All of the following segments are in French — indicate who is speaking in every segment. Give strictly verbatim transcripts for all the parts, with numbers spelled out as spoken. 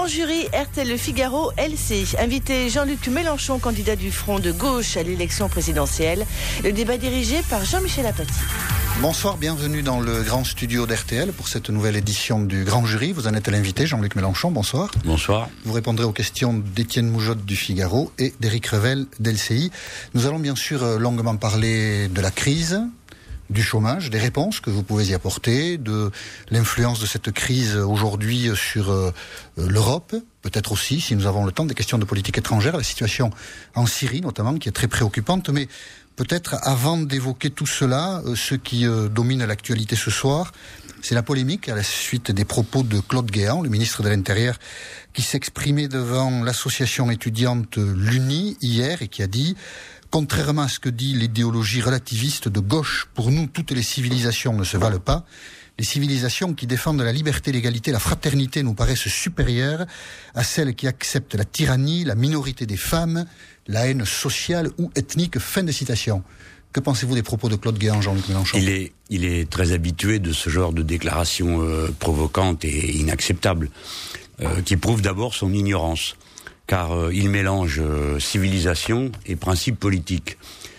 Speaker 1: jury R T L Le Figaro L C. Invité Jean-Luc Mélenchon, candidat du Front de gauche à l'élection présidentielle. Le débat dirigé par Jean-Michel Apathy.
Speaker 2: Bonsoir, bienvenue dans le grand studio d'R T L pour cette nouvelle édition du Grand Jury. Vous en êtes l'invité, Jean-Luc Mélenchon, bonsoir.
Speaker 3: Bonsoir.
Speaker 2: Vous répondrez aux questions d'Étienne Moujotte du Figaro et d'Éric Revel d'L C I. Nous allons bien sûr longuement parler de la crise, du chômage, des réponses que vous pouvez y apporter, de l'influence de cette crise aujourd'hui sur euh, l'Europe, peut-être aussi, si nous avons le temps, des questions de politique étrangère, la situation en Syrie notamment, qui est très préoccupante, mais peut-être avant d'évoquer tout cela, euh, ce qui euh, domine l'actualité ce soir, c'est la polémique à la suite des propos de Claude Guéant, le ministre de l'Intérieur, qui s'exprimait devant l'association étudiante l'U N I hier et qui a dit: contrairement à ce que dit l'idéologie relativiste de gauche, pour nous, toutes les civilisations ne se valent pas. Les civilisations qui défendent la liberté, l'égalité, la fraternité nous paraissent supérieures à celles qui acceptent la tyrannie, la minorité des femmes, la haine sociale ou ethnique. Fin de citation. Que pensez-vous des propos de Claude Guéant, Jean-Luc Mélenchon ?
Speaker 3: Il est, il est très habitué de ce genre de déclarations euh, provocantes et inacceptables, euh, qui prouvent d'abord son ignorance. Car euh, il mélange euh, civilisation et principe politique.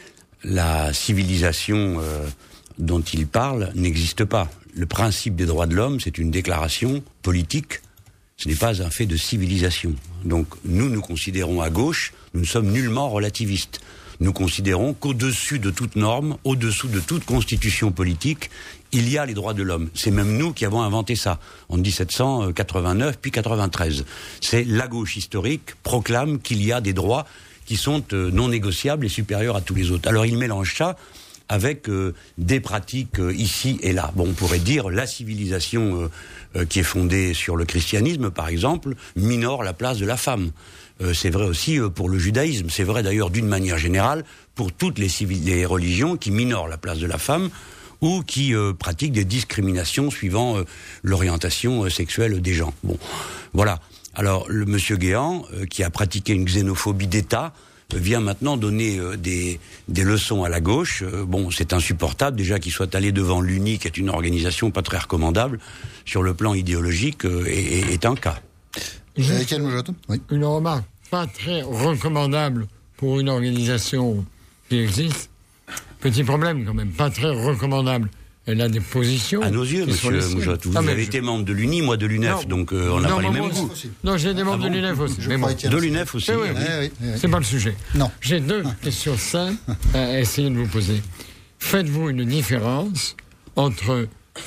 Speaker 3: La civilisation euh, dont il parle n'existe pas. Le principe des droits de l'homme, c'est une déclaration politique, ce n'est pas un fait de civilisation. Donc nous, nous considérons à gauche, nous ne sommes nullement relativistes. Nous considérons qu'au-dessus de toute norme, au-dessous de toute constitution politique, il y a les droits de l'homme. C'est même nous qui avons inventé ça, en dix-sept cent quatre-vingt-neuf puis quatre-vingt-treize. C'est la gauche historique proclame qu'il y a des droits qui sont euh, non négociables et supérieurs à tous les autres. Alors il mélange ça avec euh, des pratiques euh, ici et là. Bon, on pourrait dire la civilisation euh, euh, qui est fondée sur le christianisme, par exemple, minore la place de la femme. Euh, c'est vrai aussi euh, pour le judaïsme. C'est vrai d'ailleurs d'une manière générale pour toutes les, civil- les religions qui minorent la place de la femme ou qui euh, pratiquent des discriminations suivant euh, l'orientation euh, sexuelle des gens. Bon, voilà. Alors, le monsieur Guéant, euh, qui a pratiqué une xénophobie d'État, euh, vient maintenant donner euh, des, des leçons à la gauche. Euh, bon, c'est insupportable, déjà qu'il soit allé devant l'U N I, qui est une organisation pas très recommandable, sur le plan idéologique, euh, est, est un cas.
Speaker 2: Juste oui.
Speaker 4: Une remarque pas très recommandable pour une organisation qui existe. Petit problème quand même, pas très recommandable. Elle a des positions.
Speaker 3: À nos yeux, monsieur Moujotte, vous, vous avez je... été membre de l'U N I, moi de l'U N E F, non, donc euh, on n'a pas les mêmes goûts.
Speaker 4: Non, j'ai été membre ah bon de l'U N E F aussi. Mais bon.
Speaker 3: De l'U N E F aussi.
Speaker 4: Oui, oui, oui. Oui, oui, oui. C'est pas le sujet.
Speaker 2: Non.
Speaker 4: J'ai deux questions simples à essayer de vous poser. Faites-vous une différence entre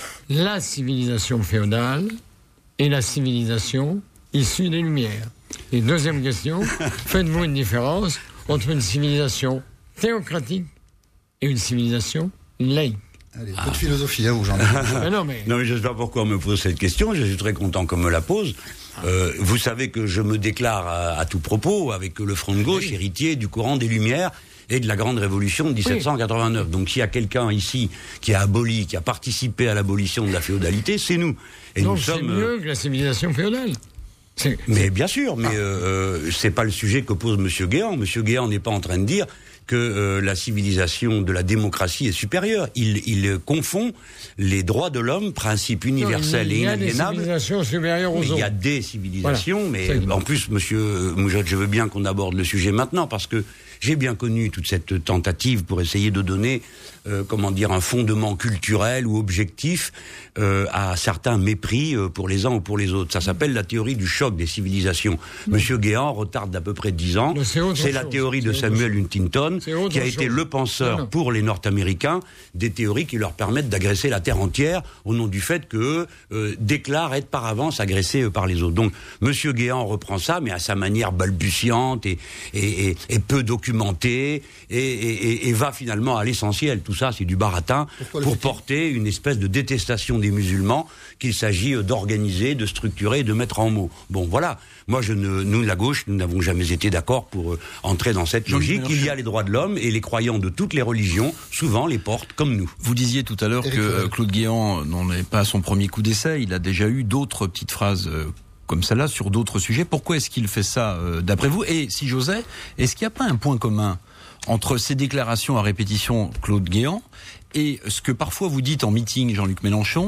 Speaker 4: la civilisation féodale et la civilisation issue des Lumières? Et deuxième question, faites-vous une différence entre une civilisation théocratique et une civilisation laïque?
Speaker 2: Allez, peu ah. de philosophie, hein, vous, Jean-Luc.
Speaker 4: mais non, mais...
Speaker 3: non, mais je ne sais pas pourquoi on me pose cette question. Je suis très content qu'on me la pose. Euh, vous savez que je me déclare à, à tout propos avec le Front de gauche, oui. héritier du courant des Lumières et de la grande révolution de dix-sept cent quatre-vingt-neuf. Oui. Donc s'il y a quelqu'un ici qui a aboli, qui a participé à l'abolition de la féodalité, c'est nous. Et
Speaker 4: Donc
Speaker 3: nous
Speaker 4: c'est
Speaker 3: sommes,
Speaker 4: mieux que la civilisation féodale. C'est...
Speaker 3: Mais bien sûr, mais euh, c'est pas le sujet que pose monsieur Guéant. Monsieur Guéant n'est pas en train de dire que euh, la civilisation de la démocratie est supérieure. Il, il confond les droits de l'homme, principe universel et inaliénable.
Speaker 4: Il y a des civilisations supérieures aux autres.
Speaker 3: Il y a des civilisations,
Speaker 4: voilà.
Speaker 3: mais en plus, monsieur Moujotte, je veux bien qu'on aborde le sujet maintenant, parce que j'ai bien connu toute cette tentative pour essayer de donner, euh, comment dire, un fondement culturel ou objectif euh, à certains mépris euh, pour les uns ou pour les autres. Ça s'appelle la théorie du choc des civilisations. Mmh. Monsieur Guéant retarde d'à peu près dix ans. C'est, c'est la théorie de Samuel Huntington, qui a été le penseur non, non. pour les Nord-Américains, des théories qui leur permettent d'agresser la Terre entière au nom du fait qu'eux euh, déclarent être par avance agressés euh, par les autres. Donc, monsieur Guéant reprend ça, mais à sa manière balbutiante et, et, et, et peu documentée, et, et, et, et va finalement à l'essentiel. Tout ça, c'est du baratin Pourquoi pour porter une espèce de détestation des musulmans qu'il s'agit d'organiser, de structurer, de mettre en mots. Bon, voilà. Moi, je ne, nous, la gauche, nous n'avons jamais été d'accord pour euh, entrer dans cette logique. Il y a les droits de l'homme et les croyants de toutes les religions, souvent, les portent comme nous.
Speaker 5: Vous disiez tout à l'heure que euh, Claude Guéant n'en est pas à son premier coup d'essai. Il a déjà eu d'autres petites phrases euh, comme celle-là sur d'autres sujets. Pourquoi est-ce qu'il fait ça, euh, d'après vous? Et si j'osais, est-ce qu'il n'y a pas un point commun entre ces déclarations à répétition, Claude Guéant, et ce que parfois vous dites en meeting, Jean-Luc Mélenchon,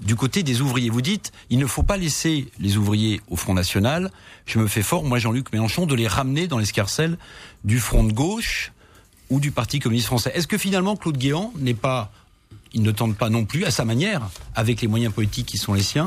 Speaker 5: du côté des ouvriers. Vous dites, il ne faut pas laisser les ouvriers au Front National. Je me fais fort, moi Jean-Luc Mélenchon, de les ramener dans l'escarcelle du Front de gauche ou du Parti communiste français. Est-ce que finalement Claude Guéant n'est pas, il ne tente pas non plus, à sa manière, avec les moyens politiques qui sont les siens,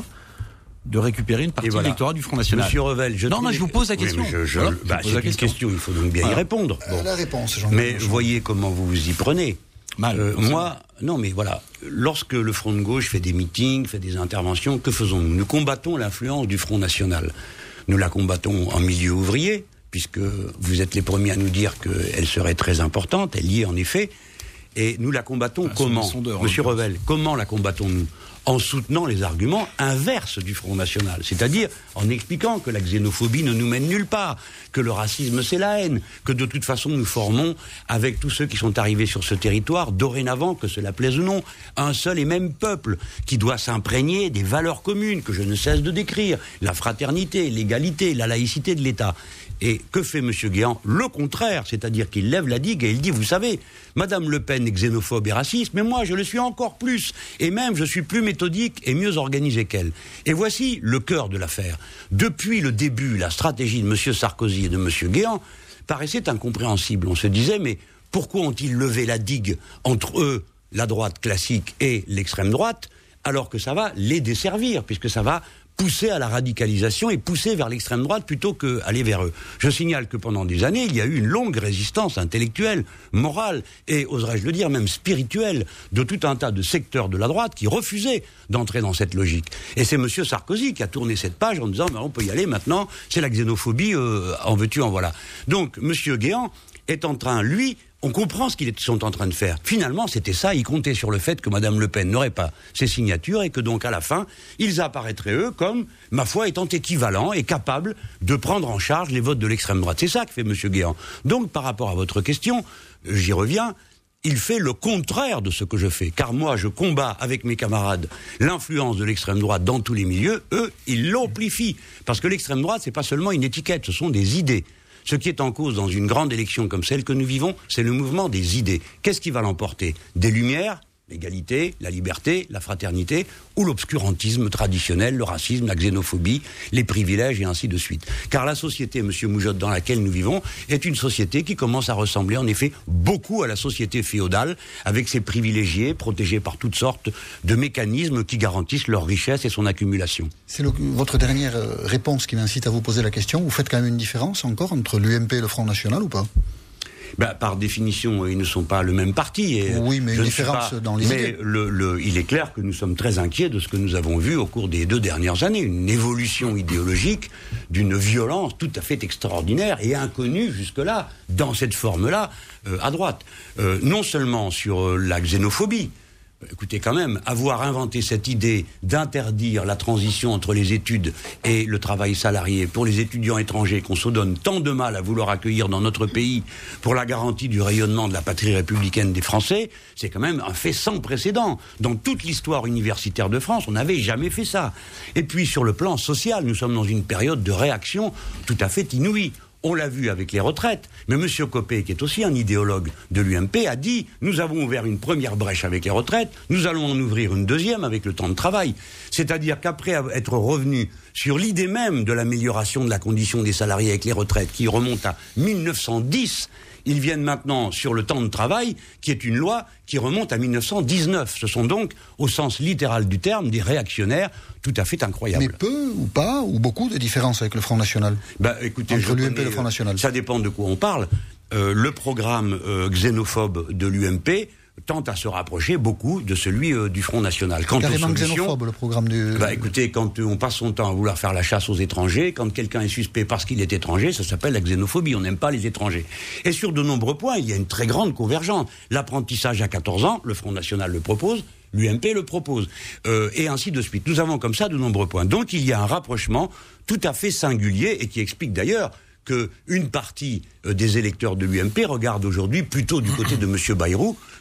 Speaker 5: de récupérer une partie voilà. de l'électorat du Front National?
Speaker 3: Monsieur Revel, je
Speaker 5: non, non, je vous pose la question.
Speaker 3: Oui, je, je,
Speaker 5: voilà,
Speaker 3: bah,
Speaker 5: je
Speaker 3: c'est
Speaker 5: la
Speaker 3: une question. question, il faut donc bien voilà. y répondre.
Speaker 2: Bon. La réponse, Jean
Speaker 3: Mais voyez comment vous vous y prenez.
Speaker 5: Mal.
Speaker 3: Euh, moi, non, mais voilà. Lorsque le Front de gauche fait des meetings, fait des interventions, que faisons-nous? Nous combattons l'influence du Front National. Nous la combattons en milieu ouvrier, puisque vous êtes les premiers à nous dire qu'elle serait très importante. Elle y est en effet. Et nous la combattons ah, comment, Monsieur Revel? Comment la combattons-nous? En soutenant les arguments inverses du Front National, c'est-à-dire en expliquant que la xénophobie ne nous mène nulle part, que le racisme c'est la haine, que de toute façon nous formons avec tous ceux qui sont arrivés sur ce territoire, dorénavant, que cela plaise ou non, un seul et même peuple qui doit s'imprégner des valeurs communes que je ne cesse de décrire, la fraternité, l'égalité, la laïcité de l'État. Et que fait M. Guéant? Le contraire, c'est-à-dire qu'il lève la digue et il dit, vous savez, Madame Le Pen est xénophobe et raciste, mais moi je le suis encore plus, et même je suis plus méthodique et mieux organisé qu'elle. Et voici le cœur de l'affaire. Depuis le début, la stratégie de M. Sarkozy et de M. Guéant paraissait incompréhensible. On se disait, mais pourquoi ont-ils levé la digue entre eux, la droite classique, et l'extrême droite, alors que ça va les desservir, puisque ça va pousser à la radicalisation et pousser vers l'extrême droite plutôt qu'aller vers eux. Je signale que pendant des années, il y a eu une longue résistance intellectuelle, morale et, oserais-je le dire, même spirituelle, de tout un tas de secteurs de la droite qui refusaient d'entrer dans cette logique. Et c'est M. Sarkozy qui a tourné cette page en disant « on peut y aller maintenant, c'est la xénophobie, euh, en veux-tu, en voilà ». Donc, M. Guéant est en train, lui, on comprend ce qu'ils sont en train de faire. Finalement, c'était ça, ils comptaient sur le fait que Mme Le Pen n'aurait pas ses signatures et que donc, à la fin, ils apparaîtraient, eux, comme, ma foi, étant équivalents et capables de prendre en charge les votes de l'extrême droite. C'est ça que fait M. Guéant. Donc, par rapport à votre question, j'y reviens, il fait le contraire de ce que je fais. Car moi, je combats avec mes camarades l'influence de l'extrême droite dans tous les milieux. Eux, ils l'amplifient. Parce que l'extrême droite, c'est pas seulement une étiquette, ce sont des idées. Ce qui est en cause dans une grande élection comme celle que nous vivons, c'est le mouvement des idées. Qu'est-ce qui va l'emporter? Des lumières, l'égalité, la liberté, la fraternité, ou l'obscurantisme traditionnel, le racisme, la xénophobie, les privilèges et ainsi de suite. Car la société, Monsieur Moujotte, dans laquelle nous vivons, est une société qui commence à ressembler en effet beaucoup à la société féodale, avec ses privilégiés, protégés par toutes sortes de mécanismes qui garantissent leur richesse et son accumulation.
Speaker 2: C'est le, votre dernière réponse qui m'incite à vous poser la question. Vous faites quand même une différence encore entre l'U M P et le Front National ou pas?
Speaker 3: Ben, par définition, ils ne sont pas le même parti. Et
Speaker 2: oui, mais une différence pas, dans les
Speaker 3: mais
Speaker 2: idées.
Speaker 3: Le, le, il est clair que nous sommes très inquiets de ce que nous avons vu au cours des deux dernières années. Une évolution idéologique d'une violence tout à fait extraordinaire et inconnue jusque-là, dans cette forme-là, euh, à droite. Euh, non seulement sur euh, la xénophobie. Écoutez, quand même, avoir inventé cette idée d'interdire la transition entre les études et le travail salarié pour les étudiants étrangers qu'on se donne tant de mal à vouloir accueillir dans notre pays pour la garantie du rayonnement de la patrie républicaine des Français, c'est quand même un fait sans précédent. Dans toute l'histoire universitaire de France, on n'avait jamais fait ça. Et puis, sur le plan social, nous sommes dans une période de réaction tout à fait inouïe. On l'a vu avec les retraites, mais M. Copé, qui est aussi un idéologue de l'U M P, a dit « Nous avons ouvert une première brèche avec les retraites, nous allons en ouvrir une deuxième avec le temps de travail. » C'est-à-dire qu'après être revenu sur l'idée même de l'amélioration de la condition des salariés avec les retraites, qui remonte à mille neuf cent dix, ils viennent maintenant sur le temps de travail, qui est une loi qui remonte à mille neuf cent dix-neuf. Ce sont donc, au sens littéral du terme, des réactionnaires tout à fait incroyables.
Speaker 2: Mais peu ou pas, ou beaucoup de différences avec le Front National?
Speaker 3: Bah, écoutez,
Speaker 2: entre l'U M P et le Front National.
Speaker 3: Ça dépend de quoi on parle. Euh, le programme euh, xénophobe de l'U M P tente à se rapprocher beaucoup de celui euh, du Front National. Quant
Speaker 2: carrément
Speaker 3: aux solutions,
Speaker 2: xénophobe, le programme du...
Speaker 3: Bah, écoutez, quand euh, on passe son temps à vouloir faire la chasse aux étrangers, quand quelqu'un est suspect parce qu'il est étranger, ça s'appelle la xénophobie. On n'aime pas les étrangers. Et sur de nombreux points, il y a une très grande convergence. L'apprentissage à quatorze ans, le Front National le propose, l'U M P le propose, euh, et ainsi de suite. Nous avons comme ça de nombreux points. Donc il y a un rapprochement tout à fait singulier et qui explique d'ailleurs qu'une partie euh, des électeurs de l'U M P regarde aujourd'hui plutôt du côté de M. Bayrou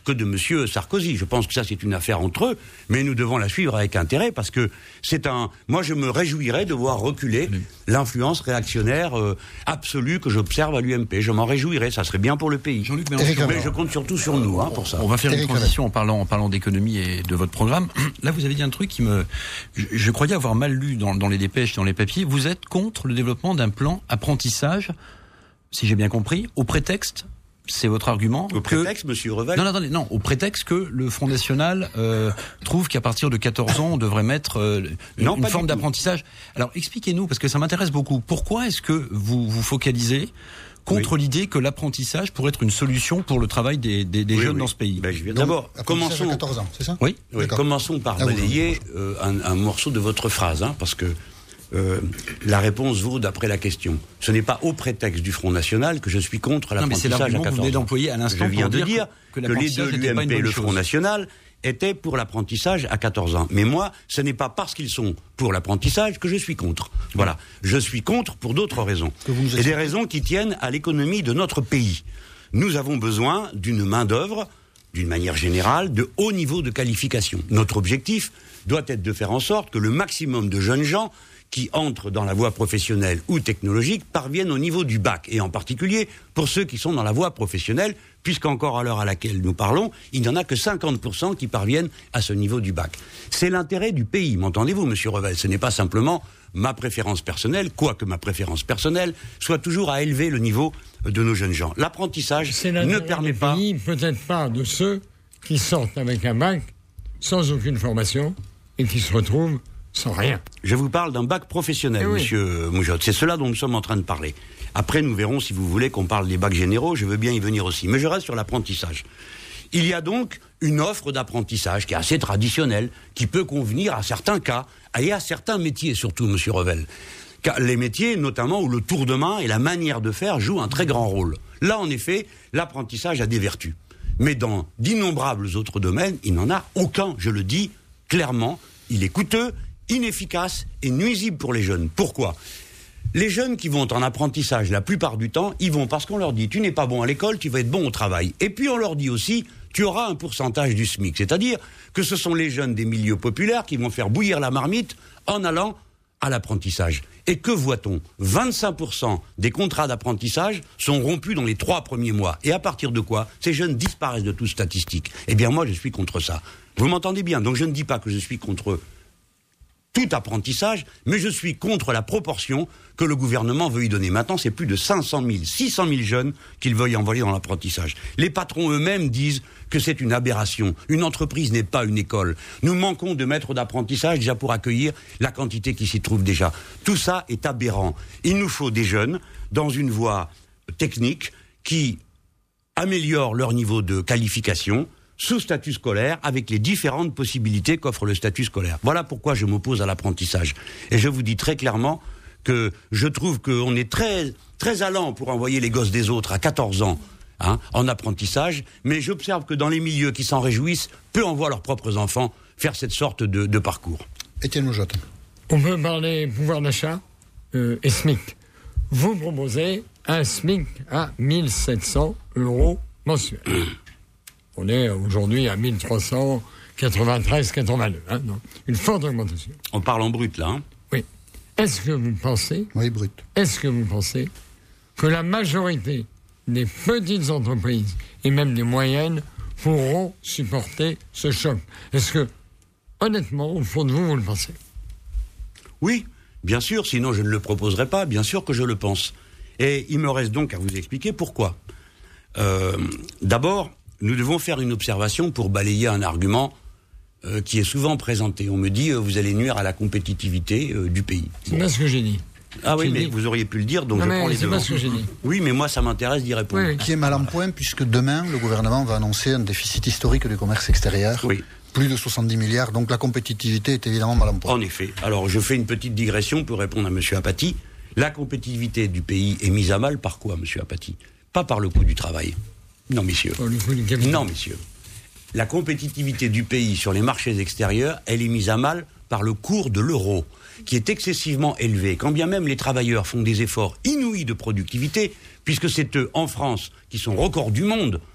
Speaker 3: que de M. Sarkozy. Je pense que ça, c'est une affaire entre eux, mais nous devons la suivre avec intérêt, parce que c'est un... Moi, je me réjouirais de voir reculer oui. l'influence réactionnaire euh, absolue que j'observe à l'U M P. Je m'en réjouirais, ça serait bien pour le pays.
Speaker 5: Jean-Luc Mélenchon,
Speaker 3: mais je compte surtout sur nous hein, pour ça.
Speaker 5: On va faire
Speaker 2: Éric
Speaker 5: une transition en parlant, en parlant d'économie et de votre programme. Là, vous avez dit un truc qui me... Je, je croyais avoir mal lu dans, dans les dépêches, dans les papiers. Vous êtes contre le développement d'un plan apprentissage, si j'ai bien compris, au prétexte... C'est votre argument.
Speaker 3: Au prétexte, que... Monsieur Revel.
Speaker 5: Non, non, attendez, non, au prétexte que le Front National euh, trouve qu'à partir de quatorze ans, on devrait mettre euh, une,
Speaker 3: non,
Speaker 5: une forme d'apprentissage. Alors, expliquez-nous, parce que ça m'intéresse beaucoup. Pourquoi est-ce que vous vous focalisez contre oui. l'idée que l'apprentissage pourrait être une solution pour le travail des, des, des oui, jeunes oui. dans ce pays?
Speaker 3: Ben, je viens d'abord. Commençons.
Speaker 2: À quatorze ans, c'est ça?
Speaker 5: Oui.
Speaker 3: oui commençons par ah, balayer euh, un, un morceau de votre phrase, hein, parce que. Euh, la réponse vaut d'après la question. Ce n'est pas au prétexte du Front National que je suis contre l'apprentissage à quatorze ans.
Speaker 5: Vous venez d'employer à l'instant.
Speaker 3: Je viens de dire
Speaker 5: que,
Speaker 3: que les deux, l'U M P et le Front National, étaient pour l'apprentissage à quatorze ans. Mais moi, ce n'est pas parce qu'ils sont pour l'apprentissage que je suis contre. Voilà. Je suis contre pour d'autres raisons. Et des raisons qui tiennent à l'économie de notre pays. Nous avons besoin d'une main-d'œuvre, d'une manière générale, de haut niveau de qualification. Notre objectif doit être de faire en sorte que le maximum de jeunes gens qui entrent dans la voie professionnelle ou technologique parviennent au niveau du bac, et en particulier pour ceux qui sont dans la voie professionnelle, puisqu'encore à l'heure à laquelle nous parlons, il n'y en a que cinquante pour cent qui parviennent à ce niveau du bac. C'est l'intérêt du pays, m'entendez-vous, Monsieur Revel? Ce n'est pas simplement ma préférence personnelle, quoique ma préférence personnelle soit toujours à élever le niveau de nos jeunes gens. L'apprentissage ne permet pas...
Speaker 4: Pays, peut-être pas de ceux qui sortent avec un bac sans aucune formation et qui se retrouvent sans rien.
Speaker 3: Je vous parle d'un bac professionnel, eh oui. Monsieur Moujotte. C'est cela dont nous sommes en train de parler. Après, nous verrons si vous voulez qu'on parle des bacs généraux. Je veux bien y venir aussi. Mais je reste sur l'apprentissage. Il y a donc une offre d'apprentissage qui est assez traditionnelle, qui peut convenir à certains cas et à certains métiers, surtout, Monsieur Revel. Car les métiers, notamment, où le tour de main et la manière de faire jouent un très grand rôle. Là, en effet, l'apprentissage a des vertus. Mais dans d'innombrables autres domaines, il n'en a aucun, je le dis clairement. Il est coûteux, inefficace et nuisible pour les jeunes. Pourquoi ? Les jeunes qui vont en apprentissage, la plupart du temps, ils vont parce qu'on leur dit « tu n'es pas bon à l'école, tu vas être bon au travail ». Et puis on leur dit aussi « tu auras un pourcentage du SMIC ». C'est-à-dire que ce sont les jeunes des milieux populaires qui vont faire bouillir la marmite en allant à l'apprentissage. Et que voit-on ? vingt-cinq pour cent des contrats d'apprentissage sont rompus dans les trois premiers mois. Et à partir de quoi ? Ces jeunes disparaissent de toute statistique. Eh bien moi, je suis contre ça. Vous m'entendez bien ? Donc je ne dis pas que je suis contre tout apprentissage, mais je suis contre la proportion que le gouvernement veut y donner. Maintenant, c'est plus de cinq cent mille, six cent mille jeunes qu'il veut y envoyer dans l'apprentissage. Les patrons eux-mêmes disent que c'est une aberration. Une entreprise n'est pas une école. Nous manquons de maîtres d'apprentissage déjà pour accueillir la quantité qui s'y trouve déjà. Tout ça est aberrant. Il nous faut des jeunes dans une voie technique qui améliorent leur niveau de qualification, sous statut scolaire, avec les différentes possibilités qu'offre le statut scolaire. Voilà pourquoi je m'oppose à l'apprentissage. Et je vous dis très clairement que je trouve qu'on est très, très allant pour envoyer les gosses des autres à quatorze ans hein, en apprentissage, mais j'observe que dans les milieux qui s'en réjouissent, peu envoient leurs propres enfants faire cette sorte de, de parcours.
Speaker 2: Étienne Moujotte.
Speaker 4: On peut parler pouvoir d'achat euh, et SMIC. Vous proposez un SMIC à mille sept cents euros mensuels. On est aujourd'hui à mille trois cent quatre-vingt-treize quatre-vingt-deux. Hein, donc une forte augmentation.
Speaker 3: On parle en brut, là. Hein.
Speaker 4: Oui. Est-ce que vous pensez...
Speaker 2: Oui, brut.
Speaker 4: Est-ce que vous pensez que la majorité des petites entreprises, et même des moyennes, pourront supporter ce choc ? Est-ce que, honnêtement, au fond de vous, vous le pensez ?
Speaker 3: Oui, bien sûr, sinon je ne le proposerai pas. Bien sûr que je le pense. Et il me reste donc à vous expliquer pourquoi. Euh, d'abord... Nous devons faire une observation pour balayer un argument euh, qui est souvent présenté. On me dit, euh, vous allez nuire à la compétitivité euh, du pays.
Speaker 4: C'est pas ce que j'ai dit.
Speaker 3: Ah oui,
Speaker 4: j'ai
Speaker 3: mais
Speaker 4: dit...
Speaker 3: vous auriez pu le dire, donc
Speaker 4: non,
Speaker 3: je prends les
Speaker 4: devants. C'est pas ce que j'ai dit.
Speaker 3: Oui, mais moi, ça m'intéresse d'y répondre.
Speaker 4: Oui,
Speaker 2: qui est mal en point, puisque demain, le gouvernement va annoncer un déficit historique du commerce extérieur.
Speaker 3: Oui.
Speaker 2: Plus de soixante-dix milliards, donc la compétitivité est évidemment mal en point.
Speaker 3: En effet. Alors, je fais une petite digression pour répondre à M. Apathy. La compétitivité du pays est mise à mal par quoi, M. Apathy ? Pas par le coût du travail. Non, messieurs.
Speaker 4: Par le coût du capital.
Speaker 3: Non, messieurs. La compétitivité du pays sur les marchés extérieurs, elle est mise à mal par le cours de l'euro, qui est excessivement élevé, quand bien même les travailleurs font des efforts inouïs de productivité, puisque c'est eux, en France, qui sont records du monde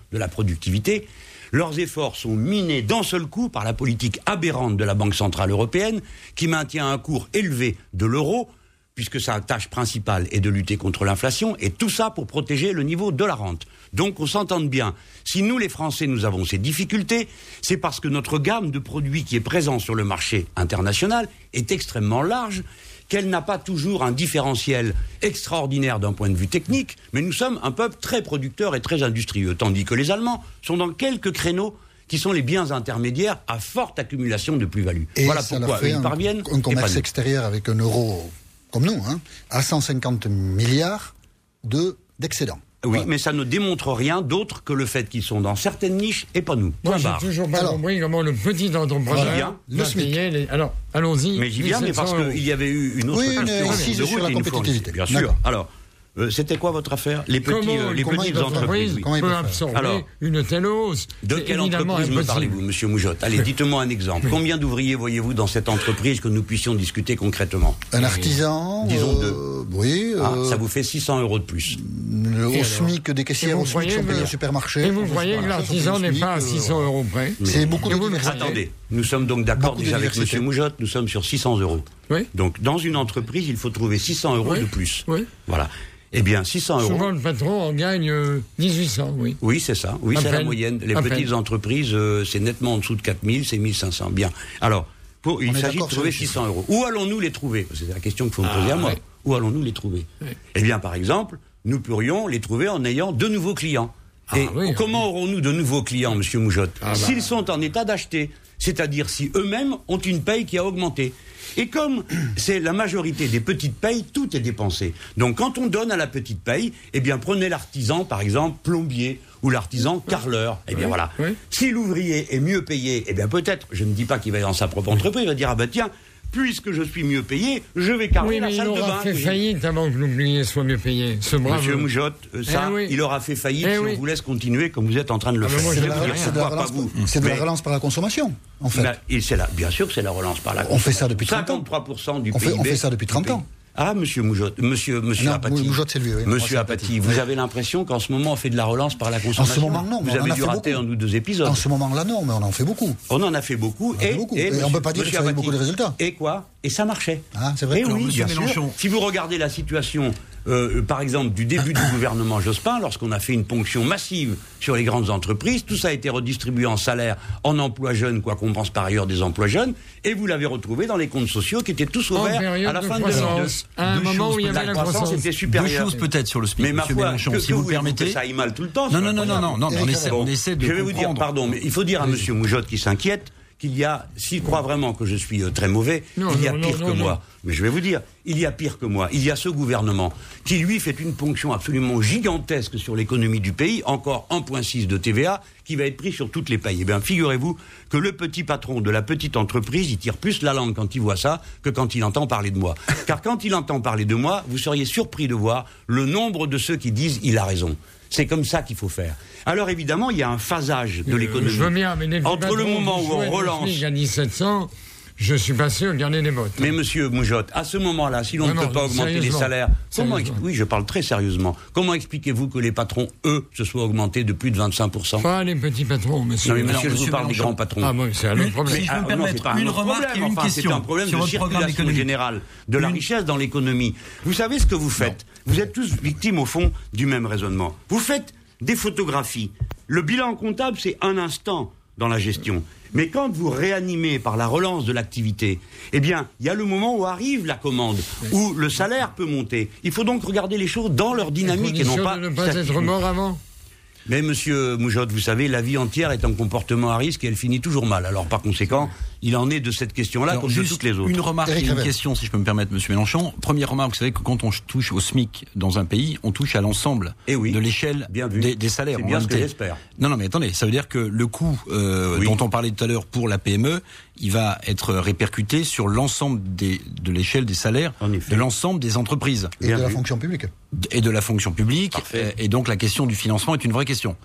Speaker 3: de la productivité. Leurs efforts sont minés d'un seul coup par la politique aberrante de la Banque Centrale Européenne, qui maintient un cours élevé de l'euro, puisque sa tâche principale est de lutter contre l'inflation, et tout ça pour protéger le niveau de la rente. Donc on s'entende bien. Si nous, les Français, nous avons ces difficultés, c'est parce que notre gamme de produits qui est présente sur le marché international est extrêmement large, qu'elle n'a pas toujours un différentiel extraordinaire d'un point de vue technique, mais nous sommes un peuple très producteur et très industrieux, tandis que les Allemands sont dans quelques créneaux qui sont les biens intermédiaires à forte accumulation de plus-value.
Speaker 2: Et
Speaker 3: voilà
Speaker 2: ça
Speaker 3: pourquoi
Speaker 2: leur fait
Speaker 3: ils
Speaker 2: un,
Speaker 3: parviennent.
Speaker 2: un commerce extérieur avec un euro, comme nous, hein, à cent cinquante milliards de, d'excédents.
Speaker 3: Oui,
Speaker 2: Voilà.
Speaker 3: mais ça ne démontre rien d'autre que le fait qu'ils sont dans certaines niches et pas nous.
Speaker 4: Moi,
Speaker 3: Point
Speaker 4: j'ai
Speaker 3: barre.
Speaker 4: toujours pas
Speaker 2: Alors,
Speaker 4: compris comment le petit entrepreneur
Speaker 3: voilà,
Speaker 4: va
Speaker 2: le SMIC.
Speaker 4: payer les... Alors, allons-y.
Speaker 3: Mais j'y viens, mais parce qu'il y avait eu une autre
Speaker 2: Oui, une
Speaker 3: question
Speaker 2: incise
Speaker 3: de
Speaker 2: sur
Speaker 3: route
Speaker 2: la
Speaker 3: et une fois,
Speaker 2: compétitivité.
Speaker 3: bien sûr.
Speaker 2: D'accord.
Speaker 3: Alors, euh, c'était quoi votre affaire? Les petits,
Speaker 4: Comment,
Speaker 3: euh, les
Speaker 4: comment
Speaker 3: petites
Speaker 4: une
Speaker 3: entreprises.
Speaker 4: entreprise
Speaker 3: Oui.
Speaker 2: Comment ils
Speaker 4: peut
Speaker 2: peuvent faire
Speaker 4: absorber
Speaker 3: Alors,
Speaker 4: une telle hausse?
Speaker 3: De
Speaker 4: C'est
Speaker 3: quelle
Speaker 4: évidemment
Speaker 3: entreprise me
Speaker 4: impossible.
Speaker 3: parlez-vous, Monsieur Moujotte? Allez, dites-moi un exemple. Combien d'ouvriers voyez-vous dans cette entreprise que nous puissions discuter concrètement?
Speaker 2: Un artisan,
Speaker 3: Disons
Speaker 2: euh, oui,
Speaker 3: Ah,
Speaker 2: euh,
Speaker 3: ça vous fait six cents euros de plus.
Speaker 2: le- au
Speaker 4: alors
Speaker 2: SMIC des caissières,
Speaker 4: Et vous
Speaker 2: au SMIC
Speaker 4: croyez
Speaker 2: sont payés
Speaker 4: que-
Speaker 2: au supermarché.
Speaker 4: Et vous croyez que
Speaker 2: Voilà, ça,
Speaker 4: l'artisan
Speaker 2: sont payés au
Speaker 4: n'est pas à
Speaker 2: SMIC,
Speaker 4: six cents euros près?
Speaker 2: C'est beaucoup de
Speaker 4: Et vous le
Speaker 2: diversité.
Speaker 4: croyez?
Speaker 3: Attendez, nous sommes donc d'accord
Speaker 2: Beaucoup de
Speaker 3: déjà avec
Speaker 2: diversité.
Speaker 3: Monsieur Moujotte, nous sommes sur six cents euros.
Speaker 4: Oui.
Speaker 3: Donc, dans une entreprise, il faut trouver six cents euros
Speaker 4: Oui.
Speaker 3: de plus.
Speaker 4: Oui.
Speaker 3: Voilà. Eh bien, six cents euros.
Speaker 4: Souvent, le patron en gagne euh, dix-huit cents, oui.
Speaker 3: Oui, c'est ça. Oui,
Speaker 4: À
Speaker 3: c'est la
Speaker 4: peine.
Speaker 3: moyenne. Les
Speaker 4: À
Speaker 3: petites
Speaker 4: peine.
Speaker 3: entreprises, euh, c'est nettement en dessous de quatre mille, c'est mille cinq cents. Bien. Alors, pour, il
Speaker 2: On est
Speaker 3: s'agit de
Speaker 2: d'accord sur
Speaker 3: trouver
Speaker 2: le
Speaker 3: six
Speaker 2: chiffre.
Speaker 3: cents euros. Où allons-nous les trouver? C'est la question qu'il faut me poser à moi.
Speaker 4: ouais.
Speaker 3: Où allons-nous les trouver?
Speaker 4: Ouais.
Speaker 3: Eh bien, par exemple, nous pourrions les trouver en ayant de nouveaux clients. Et
Speaker 4: Ah oui,
Speaker 3: comment aurons-nous de nouveaux clients, Monsieur Moujotte?
Speaker 4: Ah bah.
Speaker 3: S'ils sont en état d'acheter, c'est-à-dire si eux-mêmes ont une paye qui a augmenté. Et comme c'est la majorité des petites payes, tout est dépensé. Donc quand on donne à la petite paye, eh bien prenez l'artisan, par exemple, plombier, ou l'artisan carreleur. Eh bien
Speaker 4: Oui,
Speaker 3: voilà.
Speaker 4: oui.
Speaker 3: Si l'ouvrier est mieux payé, eh bien peut-être, je ne dis pas qu'il va dans sa propre entreprise, il va dire, ah ben tiens, puisque je suis mieux payé, je vais carreler
Speaker 4: Oui,
Speaker 3: la
Speaker 4: mais il
Speaker 3: salle de bain.
Speaker 4: aura fait
Speaker 3: que j'ai-
Speaker 4: faillite avant que l'oublié soit mieux payé. Ce brave.
Speaker 3: Monsieur Moujotte, euh, ça,
Speaker 4: Eh oui.
Speaker 3: il aura fait faillite
Speaker 4: Eh
Speaker 3: si
Speaker 4: oui.
Speaker 3: on vous laisse continuer comme vous êtes en train de le
Speaker 4: Ah, mais
Speaker 3: faire.
Speaker 4: moi,
Speaker 3: Je
Speaker 4: je
Speaker 3: vais
Speaker 4: vais
Speaker 3: vous
Speaker 4: rien.
Speaker 3: dire
Speaker 2: C'est de la
Speaker 3: pourquoi
Speaker 2: relance,
Speaker 3: pas vous.
Speaker 2: c'est de la
Speaker 3: Mais-
Speaker 2: relance par la consommation, en fait.
Speaker 3: Ben, et c'est la, bien sûr que c'est la relance par la
Speaker 2: On fait ça depuis trente ans.
Speaker 3: cinquante-trois pour cent du
Speaker 2: On fait-
Speaker 3: P I B.
Speaker 2: on fait ça depuis trente
Speaker 3: du pays.
Speaker 2: ans.
Speaker 3: Ah, monsieur Moujotte, monsieur, monsieur
Speaker 2: Non,
Speaker 3: Apathy.
Speaker 2: Moujotte, c'est lui, oui. Moi,
Speaker 3: Monsieur
Speaker 2: c'est
Speaker 3: Apathy,
Speaker 2: Apathy.
Speaker 3: vous
Speaker 2: Oui.
Speaker 3: avez l'impression qu'en ce moment, on fait de la relance par la
Speaker 2: En
Speaker 3: consommation?
Speaker 2: ce moment, non, mais
Speaker 3: Vous
Speaker 2: on en
Speaker 3: avez
Speaker 2: a
Speaker 3: dû
Speaker 2: fait
Speaker 3: rater
Speaker 2: beaucoup.
Speaker 3: un ou deux épisodes.
Speaker 2: En ce moment-là, non, mais on en fait beaucoup.
Speaker 3: On en a fait beaucoup.
Speaker 2: On en fait
Speaker 3: et,
Speaker 2: beaucoup.
Speaker 3: et
Speaker 2: Et on
Speaker 3: monsieur-
Speaker 2: peut pas dire que
Speaker 3: monsieur
Speaker 2: ça a eu
Speaker 3: Apathy,
Speaker 2: beaucoup de résultats.
Speaker 3: Et quoi? Et ça marchait.
Speaker 2: Ah, c'est vrai.
Speaker 3: Eh
Speaker 2: Alors,
Speaker 3: oui,
Speaker 5: monsieur
Speaker 3: bien sûr.
Speaker 5: Mélenchon.
Speaker 3: Si vous regardez la situation, euh, par exemple, du début du gouvernement Jospin, lorsqu'on a fait une ponction massive sur les grandes entreprises, tout ça a été redistribué en salaire, en emploi jeune, quoi qu'on pense par ailleurs des emplois jeunes, et vous l'avez retrouvé dans les comptes sociaux qui étaient tous
Speaker 4: En
Speaker 3: ouverts
Speaker 4: période
Speaker 3: à la
Speaker 4: de
Speaker 3: fin de
Speaker 4: croissance. À un
Speaker 5: Deux
Speaker 4: moment
Speaker 5: choses
Speaker 4: où il y avait
Speaker 3: La
Speaker 4: la
Speaker 3: croissance
Speaker 4: croissance.
Speaker 3: était
Speaker 5: Deux
Speaker 3: supérieure.
Speaker 5: choses peut-être sur le SMIC,
Speaker 3: Mais ma
Speaker 5: monsieur
Speaker 3: foi,
Speaker 5: Mélenchon,
Speaker 3: que,
Speaker 5: si
Speaker 3: que
Speaker 5: vous
Speaker 3: voulez-vous
Speaker 5: permettez.
Speaker 3: que ça aille mal tout le temps?
Speaker 5: Non,
Speaker 3: c'est
Speaker 5: non, non, non,
Speaker 3: incroyable.
Speaker 5: non, non, on
Speaker 2: Éric
Speaker 5: essaie,
Speaker 2: Ravel.
Speaker 5: on essaie de
Speaker 3: Je vais vous dire,
Speaker 5: comprendre.
Speaker 3: pardon, mais il faut dire à monsieur Moujotte qui s'inquiète qu'il y a, s'il croit vraiment que je suis euh, très mauvais,
Speaker 4: Non,
Speaker 3: il y a
Speaker 4: non,
Speaker 3: pire
Speaker 4: non,
Speaker 3: que
Speaker 4: non,
Speaker 3: moi.
Speaker 4: non.
Speaker 3: Mais je vais vous dire, il y a pire que moi. Il y a ce gouvernement qui, lui, fait une ponction absolument gigantesque sur l'économie du pays, encore un virgule six de T V A, qui va être pris sur toutes les payes. Eh bien, figurez-vous que le petit patron de la petite entreprise, il tire plus la langue quand il voit ça que quand il entend parler de moi. Car quand il entend parler de moi, vous seriez surpris de voir le nombre de ceux qui disent « il a raison ». C'est comme ça qu'il faut faire. Alors évidemment, il y a un phasage de l'économie.
Speaker 4: Euh, Je veux bien, mais les
Speaker 3: Entre le
Speaker 4: patrons
Speaker 3: moment
Speaker 4: qui
Speaker 3: où on
Speaker 4: souhaitent le
Speaker 3: relance...
Speaker 4: SMIC à dix-sept cents, je suis pas sûr de garder les votes.
Speaker 3: Mais monsieur Moujotte, à ce moment-là, si l'on
Speaker 4: Non,
Speaker 3: ne peut
Speaker 4: non,
Speaker 3: pas augmenter les
Speaker 4: sérieusement.
Speaker 3: salaires, comment
Speaker 4: Sérieusement.
Speaker 3: expli- oui, je parle très sérieusement. Comment expliquez-vous que les patrons, eux, se soient augmentés de plus de vingt-cinq pour cent?
Speaker 4: Pas les petits patrons, monsieur.
Speaker 3: Non mais monsieur,
Speaker 5: Alors,
Speaker 3: je vous
Speaker 5: monsieur
Speaker 3: parle des
Speaker 5: Mélenchon.
Speaker 3: grands patrons.
Speaker 4: Ah bon, c'est un autre problème.
Speaker 5: Si je
Speaker 3: Ah,
Speaker 5: peux me
Speaker 3: non,
Speaker 5: permettre
Speaker 3: c'est pas un
Speaker 5: une
Speaker 3: autre
Speaker 5: remarque
Speaker 3: problème.
Speaker 5: et une
Speaker 3: Enfin,
Speaker 5: question
Speaker 3: c'est un problème
Speaker 5: sur
Speaker 3: de
Speaker 5: votre programme
Speaker 3: circulation
Speaker 5: économique.
Speaker 3: générale de la
Speaker 5: Une-
Speaker 3: richesse dans l'économie. Vous savez ce que vous faites? Vous êtes tous victimes, au fond, du même raisonnement. Vous faites des photographies. Le bilan comptable, c'est un instant dans la gestion. Mais quand vous réanimez par la relance de l'activité, eh bien, il y a le moment où arrive la commande, où le salaire peut monter. Il faut donc regarder les choses dans leur dynamique et non
Speaker 4: Condition
Speaker 3: pas...
Speaker 4: de ne pas être
Speaker 3: statiquement.
Speaker 4: mort avant.
Speaker 3: Mais monsieur Moujotte, vous savez, la vie entière est un comportement à risque et elle finit toujours mal. Alors par conséquent, il en est de cette question-là
Speaker 5: Alors,
Speaker 3: comme de
Speaker 5: juste
Speaker 3: toutes les autres.
Speaker 5: Une remarque
Speaker 2: Éric
Speaker 5: et une
Speaker 2: Ravel.
Speaker 5: question, si je peux me permettre, monsieur Mélenchon. Première remarque, vous savez que quand on touche au SMIC dans un pays, on touche à l'ensemble
Speaker 3: Eh oui.
Speaker 5: de l'échelle
Speaker 3: Bien vu.
Speaker 5: des, des salaires.
Speaker 3: C'est
Speaker 5: en
Speaker 3: bien ce que
Speaker 5: réalité.
Speaker 3: j'espère.
Speaker 5: Non, non, mais attendez, ça veut dire que le coût euh,
Speaker 3: Oui.
Speaker 5: dont on parlait tout à l'heure pour la P M E, il va être répercuté sur l'ensemble des, de l'échelle des salaires
Speaker 3: En effet.
Speaker 5: de l'ensemble des entreprises
Speaker 2: Et
Speaker 3: Bien
Speaker 2: de la
Speaker 3: vu.
Speaker 2: fonction publique.
Speaker 5: et de la fonction publique.
Speaker 3: Parfait.
Speaker 5: Et donc la question du financement est une vraie question.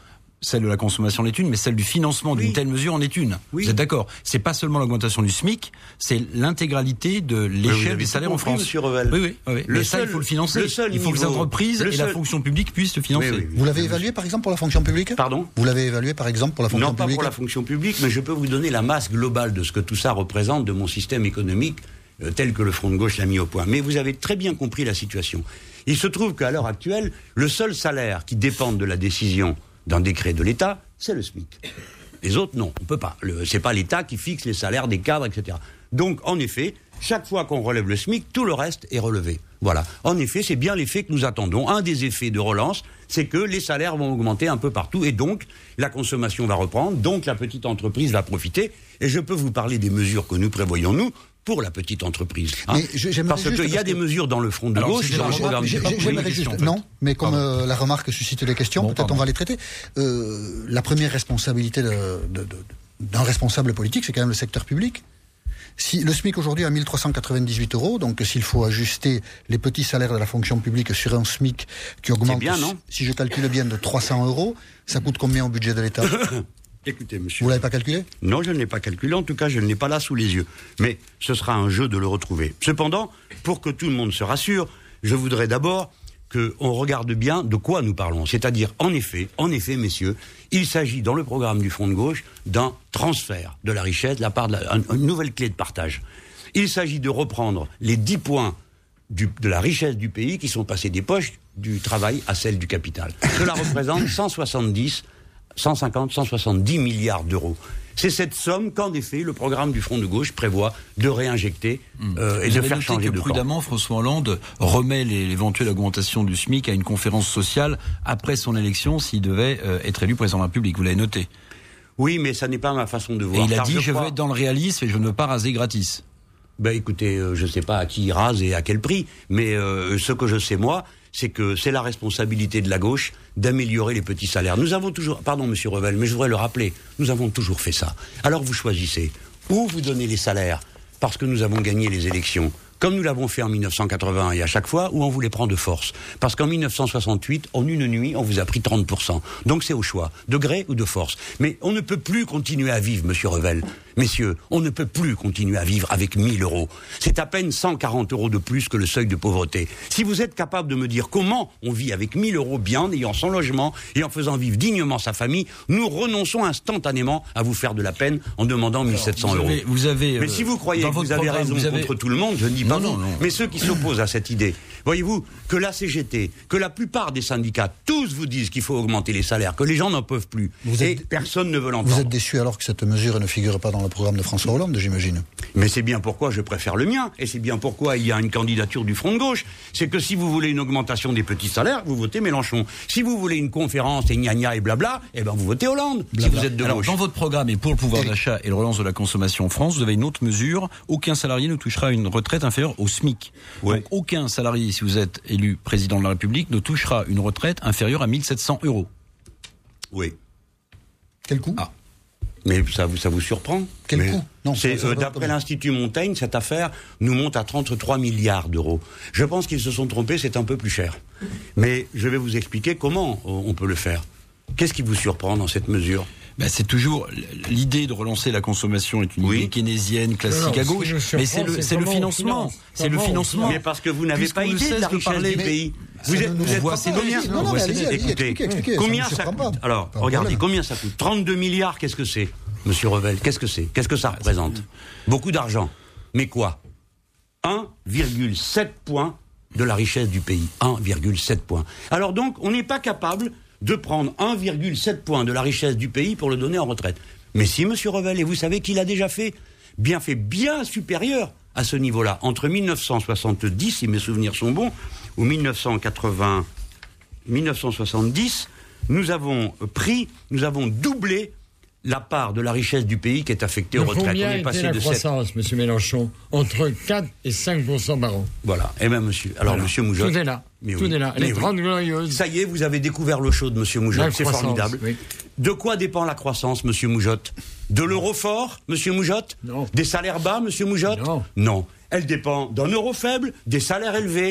Speaker 5: celle de la consommation en est une, mais celle du financement d'une
Speaker 3: oui.
Speaker 5: telle mesure en est une.
Speaker 3: Oui.
Speaker 5: Vous êtes d'accord? C'est pas seulement l'augmentation du SMIC, c'est l'intégralité de l'échelle des salaires en France.
Speaker 3: Monsieur Revel.
Speaker 5: Oui, oui, oui.
Speaker 3: Le
Speaker 5: mais
Speaker 3: seul,
Speaker 5: ça, il faut le financer.
Speaker 3: Le seul
Speaker 5: il faut
Speaker 3: niveau,
Speaker 5: que les entreprises et
Speaker 3: seul...
Speaker 5: la fonction publique puissent le financer.
Speaker 3: Oui, oui, oui.
Speaker 2: Vous l'avez évalué, par exemple, pour la fonction publique?
Speaker 3: Pardon?
Speaker 2: Vous l'avez évalué, par exemple, pour la fonction
Speaker 3: non,
Speaker 2: publique?
Speaker 3: Non, pas pour la fonction publique, mais je peux vous donner la masse globale de ce que tout ça représente de mon système économique euh, tel que le Front de gauche l'a mis au point. Mais vous avez très bien compris la situation. Il se trouve qu'à l'heure actuelle, le seul salaire qui dépend de la décision d'un décret de l'État, c'est le SMIC. Les autres, non, on peut pas. Le, c'est pas l'État qui fixe les salaires des cadres, et cetera. Donc, en effet, chaque fois qu'on relève le SMIC, tout le reste est relevé. Voilà. En effet, c'est bien l'effet que nous attendons. Un des effets de relance, c'est que les salaires vont augmenter un peu partout et donc la consommation va reprendre, donc la petite entreprise va profiter. Et je peux vous parler des mesures que nous prévoyons, nous, pour la petite entreprise. Hein.
Speaker 2: Mais je,
Speaker 3: parce qu'il y a que... des mesures dans le front de
Speaker 5: Alors,
Speaker 3: gauche, dans le programme
Speaker 2: j'ai, j'ai, j'aimerais juste, en fait. Non, mais comme euh, la remarque suscite des questions, bon, peut-être pardon. on va les traiter. Euh, la première responsabilité de, de, de, d'un responsable politique, c'est quand même le secteur public. Si le SMIC aujourd'hui est à mille trois cent quatre-vingt-dix-huit euros, donc s'il faut ajuster les petits salaires de la fonction publique sur un SMIC qui augmente,
Speaker 3: bien, non
Speaker 2: si je calcule bien, de trois cents euros, ça coûte combien au budget de l'État?
Speaker 3: Écoutez, monsieur.
Speaker 2: Vous l'avez pas calculé?
Speaker 3: Non, je ne l'ai pas calculé. En tout cas, je ne l'ai pas là sous les yeux. Mais ce sera un jeu de le retrouver. Cependant, pour que tout le monde se rassure, je voudrais d'abord qu'on regarde bien de quoi nous parlons. C'est-à-dire, en effet, en effet, messieurs, il s'agit dans le programme du Front de gauche d'un transfert de la richesse de la part de la, une nouvelle clé de partage. Il s'agit de reprendre les dix points du, de la richesse du pays qui sont passés des poches du travail à celles du capital. Cela représente cent soixante-dix cent cinquante, cent soixante-dix milliards d'euros. C'est cette somme qu'en effet le programme du Front de gauche prévoit de réinjecter euh, et
Speaker 5: Vous
Speaker 3: de
Speaker 5: avez
Speaker 3: faire
Speaker 5: noté
Speaker 3: changer
Speaker 5: que
Speaker 3: de camp.
Speaker 5: Prudemment, François Hollande remet les, l'éventuelle augmentation du SMIC à une conférence sociale après son élection s'il devait euh, être élu président de la République. Vous l'avez noté.
Speaker 3: Oui, mais ça n'est pas ma façon de voir.
Speaker 5: Et il a
Speaker 3: Car
Speaker 5: dit
Speaker 3: je,
Speaker 5: je
Speaker 3: crois...
Speaker 5: veux être dans le réalisme et je ne veux pas raser gratis.
Speaker 3: Ben écoutez, euh, je ne sais pas à qui il rase et à quel prix, mais euh, ce que je sais moi, c'est que c'est la responsabilité de la gauche d'améliorer les petits salaires. Nous avons toujours, pardon monsieur Revel, mais je voudrais le rappeler, nous avons toujours fait ça. Alors vous choisissez, ou vous donnez les salaires parce que nous avons gagné les élections, comme nous l'avons fait en mille neuf cent quatre-vingt-un et à chaque fois, ou on vous les prend de force. Parce qu'en mille neuf cent soixante-huit, en une nuit, on vous a pris trente pour cent. Donc c'est au choix, de gré ou de force. Mais on ne peut plus continuer à vivre, monsieur Revel. Messieurs, on ne peut plus continuer à vivre avec mille euros. C'est à peine cent quarante euros de plus que le seuil de pauvreté. Si vous êtes capable de me dire comment on vit avec mille euros bien, en ayant son logement et en faisant vivre dignement sa famille, nous renonçons instantanément à vous faire de la peine en demandant mille sept cents euros.
Speaker 5: Avez, vous avez,
Speaker 3: Mais euh, si vous croyez que vous avez raison vous avez... contre tout le monde, je ne dis pas non, non, non. Mais ceux qui s'opposent à cette idée, voyez-vous, que la C G T, que la plupart des syndicats, tous vous disent qu'il faut augmenter les salaires, que les gens n'en peuvent plus, vous et êtes... personne ne veut l'entendre.
Speaker 2: Vous êtes déçu alors que cette mesure ne figure pas dans le programme de François Hollande, j'imagine.
Speaker 3: Mais c'est bien pourquoi je préfère le mien, et c'est bien pourquoi il y a une candidature du Front de gauche. C'est que si vous voulez une augmentation des petits salaires, vous votez Mélenchon. Si vous voulez une conférence et gna gna et blabla, eh ben vous votez Hollande, blabla. Si vous êtes de
Speaker 5: Alors,
Speaker 3: gauche.
Speaker 5: Dans votre programme et pour le pouvoir d'achat et le relance de la consommation en France, vous avez une autre mesure. Aucun salarié ne touchera une retraite inférieure au SMIC. Ouais. Donc aucun salarié, si vous êtes élu président de la République, ne touchera une retraite inférieure à mille sept cents euros.
Speaker 3: Oui.
Speaker 2: Quel coût?
Speaker 3: Ah. Mais ça vous, ça vous surprend?
Speaker 2: Quel
Speaker 3: Mais
Speaker 2: coût? Non,
Speaker 3: c'est, euh, d'après l'Institut Montaigne, cette affaire nous monte à trente-trois milliards d'euros. Je pense qu'ils se sont trompés, c'est un peu plus cher. Mais je vais vous expliquer comment on peut le faire. Qu'est-ce qui vous surprend dans cette mesure?
Speaker 5: Ben, c'est toujours l'idée de relancer la consommation est une oui. idée keynésienne classique à gauche, mais c'est le, c'est le financement, c'est le financement.
Speaker 3: Mais parce que vous n'avez pas idée de la richesse du pays.
Speaker 2: Vous êtes, vous êtes voici combien? Non, non, allez-y, allez-y, expliquez, expliquez.
Speaker 3: Combien ça coûte? Alors, regardez, combien ça coûte? trente-deux milliards, qu'est-ce que c'est, monsieur Revel? Qu'est-ce que c'est? Qu'est-ce que ça représente? Beaucoup d'argent. Mais quoi? un virgule sept points de la richesse du pays. un virgule sept points. Alors donc, on n'est pas capable de prendre un virgule sept points de la richesse du pays pour le donner en retraite. Mais si, monsieur Revel, et vous savez qu'il a déjà fait, bien fait, bien supérieur à ce niveau-là. Entre mille neuf cent soixante-dix, si mes souvenirs sont bons, ou mille neuf cent quatre-vingts, mille neuf cent soixante-dix, nous avons pris, nous avons doublé la part de la richesse du pays qui est affectée aux retraites.
Speaker 4: Combien
Speaker 3: on est passé
Speaker 4: était la
Speaker 3: de
Speaker 4: croissance, sept... monsieur Mélenchon? Entre quatre et cinq pour cent par an.
Speaker 3: Voilà. Eh bien, monsieur. Alors,
Speaker 4: voilà.
Speaker 3: monsieur Moujotte.
Speaker 4: Tout est là.
Speaker 3: Mais
Speaker 4: Tout
Speaker 3: oui.
Speaker 4: est là. Les trente oui. glorieuses.
Speaker 3: Ça y est, vous avez découvert l'eau chaude, monsieur Moujotte. C'est formidable. Oui. De quoi dépend la croissance, monsieur Moujotte? De l'euro fort, monsieur Moujotte?
Speaker 4: Non.
Speaker 3: Des salaires bas, monsieur Moujotte?
Speaker 4: Non.
Speaker 3: Non. Elle dépend d'un euro faible, des salaires élevés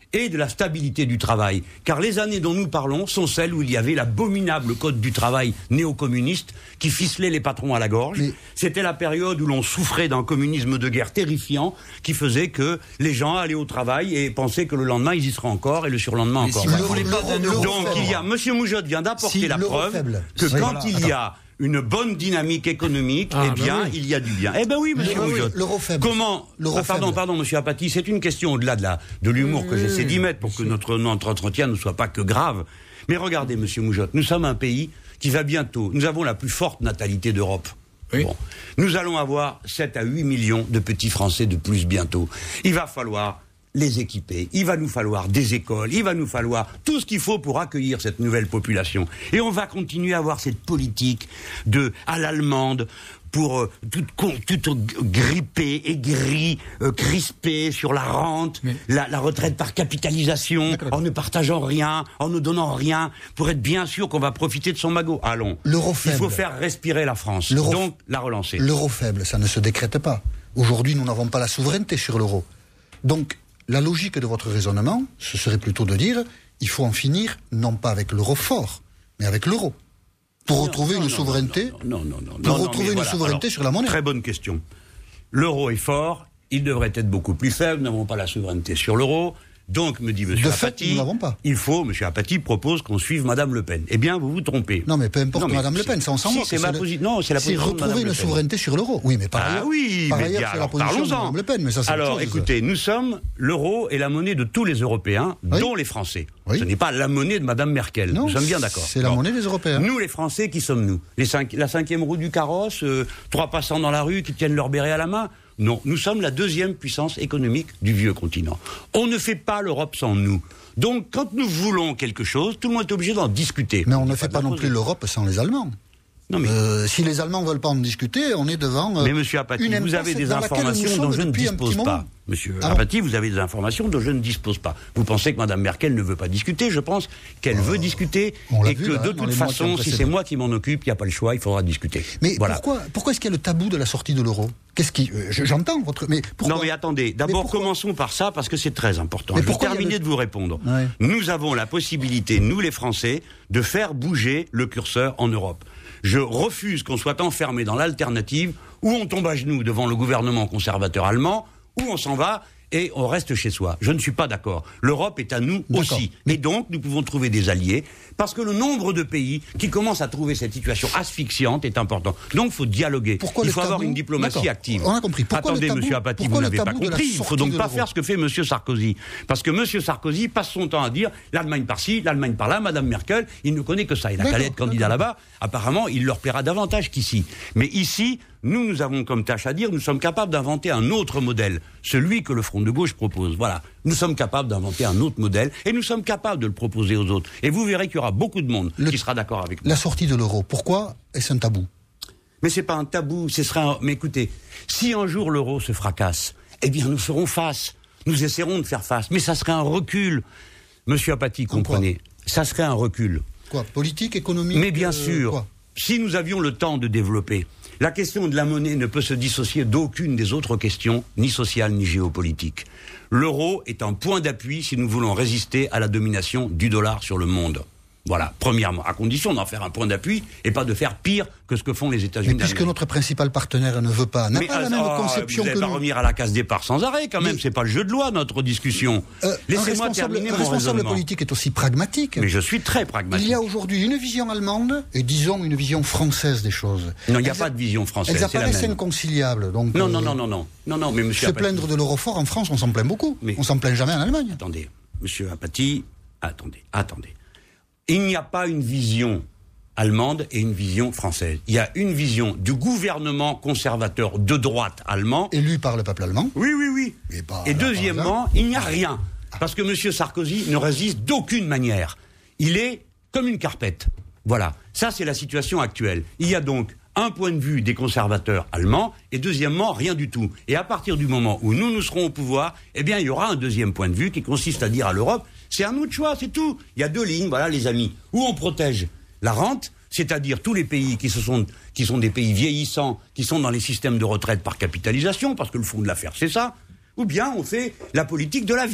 Speaker 3: et de la stabilité du travail. Car les années dont nous parlons sont celles où il y avait l'abominable code du travail néo-communiste qui ficelait les patrons à la gorge. Mais... C'était la période où l'on souffrait d'un communisme de guerre terrifiant qui faisait que les gens allaient au travail et pensaient que le lendemain ils y seraient encore et le surlendemain
Speaker 5: mais
Speaker 3: encore.
Speaker 5: Si vous voulez pas d'un euro
Speaker 3: Donc
Speaker 5: faible.
Speaker 3: il y a, Monsieur Moujotte vient d'apporter si la preuve faible. que oui, quand voilà. il y a une bonne dynamique économique, ah, eh bien, ben oui. il y a du bien. Eh ben oui, monsieur Moujotte.
Speaker 2: L'euro faible.
Speaker 3: Comment
Speaker 2: l'euro
Speaker 3: ah, Pardon,
Speaker 2: faible.
Speaker 3: pardon, monsieur Apathy, c'est une question au-delà de la de l'humour mmh, que j'essaie d'y mettre pour que notre, notre entretien ne soit pas que grave. Mais regardez, monsieur Moujotte, nous sommes un pays qui va bientôt. Nous avons la plus forte natalité d'Europe. Oui. Bon. Nous allons avoir sept à huit millions de petits Français de plus bientôt. Il va falloir les équiper, il va nous falloir des écoles, il va nous falloir tout ce qu'il faut pour accueillir cette nouvelle population. Et on va continuer à avoir cette politique de à l'allemande pour euh, toute, toute grippée, aigrie, euh, crispée sur la rente, Mais... la, la retraite par capitalisation, en ne partageant rien, en ne donnant rien, pour être bien sûr qu'on va profiter de son magot. Allons,
Speaker 2: l'euro
Speaker 3: il
Speaker 2: faible.
Speaker 3: faut faire respirer la France,
Speaker 2: l'euro...
Speaker 3: donc la relancer.
Speaker 2: L'euro faible, ça ne se décrète pas. Aujourd'hui, nous n'avons pas la souveraineté sur l'euro. Donc, la logique de votre raisonnement, ce serait plutôt de dire, il faut en finir, non pas avec l'euro fort, mais avec l'euro. Pour non, retrouver non, une non, souveraineté,
Speaker 3: non, non, non, non,
Speaker 2: pour
Speaker 3: non,
Speaker 2: retrouver une
Speaker 3: voilà.
Speaker 2: souveraineté
Speaker 3: Alors,
Speaker 2: sur la monnaie.
Speaker 3: Très bonne question. L'euro est fort, il devrait être beaucoup plus faible, nous n'avons pas la souveraineté sur l'euro. Donc, me dit M.
Speaker 2: De
Speaker 3: Apathy,
Speaker 2: fait, nous n'avons pas.
Speaker 3: il faut, M. Apathy propose qu'on suive Mme Le Pen. Eh bien, vous vous trompez.
Speaker 2: Non, mais peu importe Mme Le Pen, ça on s'en
Speaker 3: si,
Speaker 2: moque.
Speaker 3: c'est, c'est, ma posi- non, c'est la position
Speaker 2: c'est retrouver
Speaker 3: de Mme
Speaker 2: une
Speaker 3: Le Pen.
Speaker 2: souveraineté sur l'euro. Oui, mais par
Speaker 3: ah,
Speaker 2: ailleurs,
Speaker 3: oui,
Speaker 2: par
Speaker 3: mais
Speaker 2: ailleurs
Speaker 3: bien,
Speaker 2: c'est
Speaker 3: alors,
Speaker 2: la position de Mme Le Pen. Mais ça, c'est
Speaker 3: alors, écoutez, nous sommes, l'euro est la monnaie de tous les Européens, oui. dont les Français. Oui. Ce n'est pas la monnaie de Mme Merkel.
Speaker 2: Non,
Speaker 3: nous sommes bien d'accord.
Speaker 2: C'est la bon. monnaie des Européens.
Speaker 3: Nous, les Français, qui sommes-nous les cinq, La cinquième roue du carrosse, euh, trois passants dans la rue qui tiennent leur béret à la main? Non, nous sommes la deuxième puissance économique du vieux continent. On ne fait pas l'Europe sans nous. Donc, quand nous voulons quelque chose, tout le monde est obligé d'en discuter.
Speaker 2: Mais on ne fait pas, pas non plus l'Europe sans les Allemands. Non mais euh, si les Allemands ne veulent pas en discuter, on est devant. Euh,
Speaker 3: mais Monsieur Apathy, vous avez des informations dont je ne dispose pas. Monsieur Alors, Apathy, vous avez des informations dont je ne dispose pas. Vous pensez que Mme Merkel ne veut pas discuter? Je pense qu'elle euh, veut discuter et que là, de toute façon, si c'est moi qui m'en occupe, il n'y a pas le choix, il faudra discuter.
Speaker 2: Mais
Speaker 3: voilà.
Speaker 2: pourquoi, pourquoi est-ce qu'il y a le tabou de la sortie de l'euro? Qu'est-ce qui euh, J'entends votre. Mais pourquoi
Speaker 3: non, mais attendez. D'abord, mais commençons par ça parce que c'est très important. Mais je vais terminer le... de vous répondre. Ouais. Nous avons la possibilité, nous les Français, de faire bouger le curseur en Europe. Je refuse qu'on soit enfermé dans l'alternative où on tombe à genoux devant le gouvernement conservateur allemand, où on s'en va et on reste chez soi. Je ne suis pas d'accord. L'Europe est à nous d'accord. aussi. Et donc, nous pouvons trouver des alliés, parce que le nombre de pays qui commencent à trouver cette situation asphyxiante est important. Donc, il faut dialoguer. Pourquoi il faut tabou... avoir une diplomatie d'accord. active.
Speaker 2: On a compris. Pourquoi
Speaker 3: Attendez,
Speaker 2: tabou...
Speaker 3: Monsieur Apathy, vous n'avez pas compris. Il ne faut donc pas faire ce que fait Monsieur Sarkozy. Parce que Monsieur Sarkozy passe son temps à dire l'Allemagne par-ci, l'Allemagne par-là, Madame Merkel, il ne connaît que ça. Il n'a qu'à être candidat là-bas. Apparemment, il leur plaira davantage qu'ici. Mais ici, nous, nous avons comme tâche à dire, nous sommes capables d'inventer un autre modèle, celui que le Front de gauche propose. Voilà, nous sommes capables d'inventer un autre modèle et nous sommes capables de le proposer aux autres. Et vous verrez qu'il y aura beaucoup de monde le, qui sera d'accord avec nous.
Speaker 2: La sortie de l'euro, pourquoi est-ce un tabou?
Speaker 3: Mais c'est pas un tabou, ce sera un... Mais écoutez, si un jour l'euro se fracasse, eh bien nous ferons face, nous essaierons de faire face, mais ça serait un recul. Monsieur Apathy, comprenez, ça serait un recul.
Speaker 2: Quoi, politique, économique?
Speaker 3: Mais bien
Speaker 2: euh,
Speaker 3: sûr, quoi si nous avions le temps de développer. La question de la monnaie ne peut se dissocier d'aucune des autres questions, ni sociales ni géopolitiques. L'euro est un point d'appui si nous voulons résister à la domination du dollar sur le monde. Voilà, premièrement, à condition d'en faire un point d'appui et pas de faire pire que ce que font les États-Unis.
Speaker 2: Mais puisque notre principal partenaire ne veut pas, n'a
Speaker 3: mais,
Speaker 2: pas
Speaker 3: euh,
Speaker 2: la même
Speaker 3: oh,
Speaker 2: conception
Speaker 3: vous
Speaker 2: que nous.
Speaker 3: Vous n'allez pas revenir à la case départ sans arrêt, quand même. Mais... C'est pas le jeu de loi, notre discussion. Euh, Laissez-moi terminer mon raisonnement. Un responsable
Speaker 2: politique est aussi pragmatique.
Speaker 3: Mais je suis très pragmatique.
Speaker 2: Il y a aujourd'hui une vision allemande et, disons, une vision française des choses.
Speaker 3: Non, il n'y a elles pas de vision française.
Speaker 2: Elles apparaissent inconciliables. Donc,
Speaker 3: non, euh, non, non, non, non, non, non, mais monsieur
Speaker 2: Se
Speaker 3: Apathy...
Speaker 2: plaindre de l'euro fort en France, on s'en plaint beaucoup. Mais... On s'en plaint jamais en Allemagne.
Speaker 3: Attendez, monsieur Apathy, attendez, attendez. Il n'y a pas une vision allemande et une vision française. Il y a une vision du gouvernement conservateur de droite allemand.
Speaker 2: Élu par le peuple allemand.
Speaker 3: Oui, oui, oui. Et, bah, et deuxièmement, il n'y a rien. Parce que M. Sarkozy ne résiste d'aucune manière. Il est comme une carpette. Voilà. Ça, c'est la situation actuelle. Il y a donc un point de vue des conservateurs allemands et deuxièmement, rien du tout. Et à partir du moment où nous, nous serons au pouvoir, eh bien, il y aura un deuxième point de vue qui consiste à dire à l'Europe, c'est un autre choix, c'est tout. Il y a deux lignes, voilà les amis, où on protège la rente, c'est-à-dire tous les pays qui, se sont, qui sont des pays vieillissants, qui sont dans les systèmes de retraite par capitalisation, parce que le fond de l'affaire c'est ça, ou bien on fait la politique de la vie.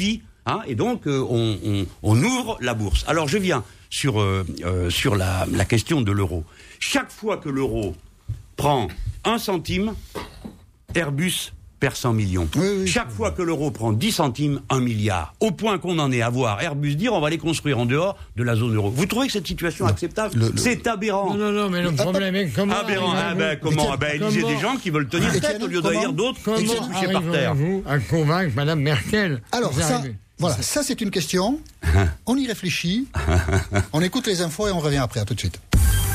Speaker 3: Hein, et donc, euh, on, on, on ouvre la bourse. Alors, je viens sur, euh, euh, sur la, la question de l'euro. Chaque fois que l'euro prend un centime, Airbus perd cent millions. Oui, oui. Chaque fois que l'euro prend dix centimes, un milliard. Au point qu'on en est à voir Airbus dire on va les construire en dehors de la zone euro. Vous trouvez que cette situation est acceptable ? le, le... C'est aberrant.
Speaker 4: Non, non, non, mais le problème est comment...
Speaker 3: Aberrant, ah ben, comment ah ben, élisez des gens qui veulent tenir tête au lieu d'élire d'autres qui sont couchés par terre.
Speaker 4: Comment à convaincre Mme Merkel ?
Speaker 2: Alors, ça, voilà, ça c'est une question. On y réfléchit. On écoute les infos et on revient après. À tout de suite.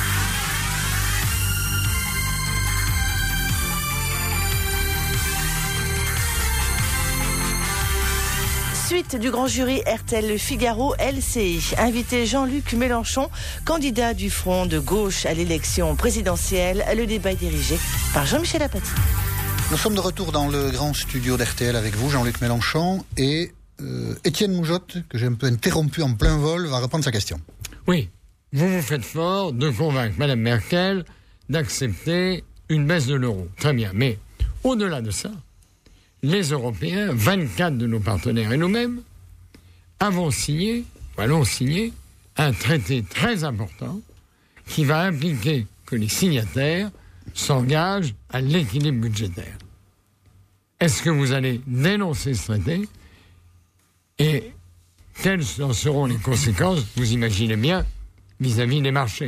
Speaker 1: Suite du grand jury R T L Le Figaro L C I. Invité Jean-Luc Mélenchon, candidat du Front de gauche à l'élection présidentielle. Le débat est dirigé par Jean-Michel Apathy.
Speaker 2: Nous sommes de retour dans le grand studio d'R T L avec vous, Jean-Luc Mélenchon, et euh, Étienne Moujotte, que j'ai un peu interrompu en plein vol, va répondre à sa question.
Speaker 4: Oui, vous vous faites fort de convaincre Mme Merkel d'accepter une baisse de l'euro. Très bien, mais au-delà de ça, les Européens, vingt-quatre de nos partenaires et nous-mêmes, avons signé, ou allons signer, un traité très important qui va impliquer que les signataires s'engagent à l'équilibre budgétaire. Est-ce que vous allez dénoncer ce traité ? Et quelles en seront les conséquences, vous imaginez bien, vis-à-vis des marchés ?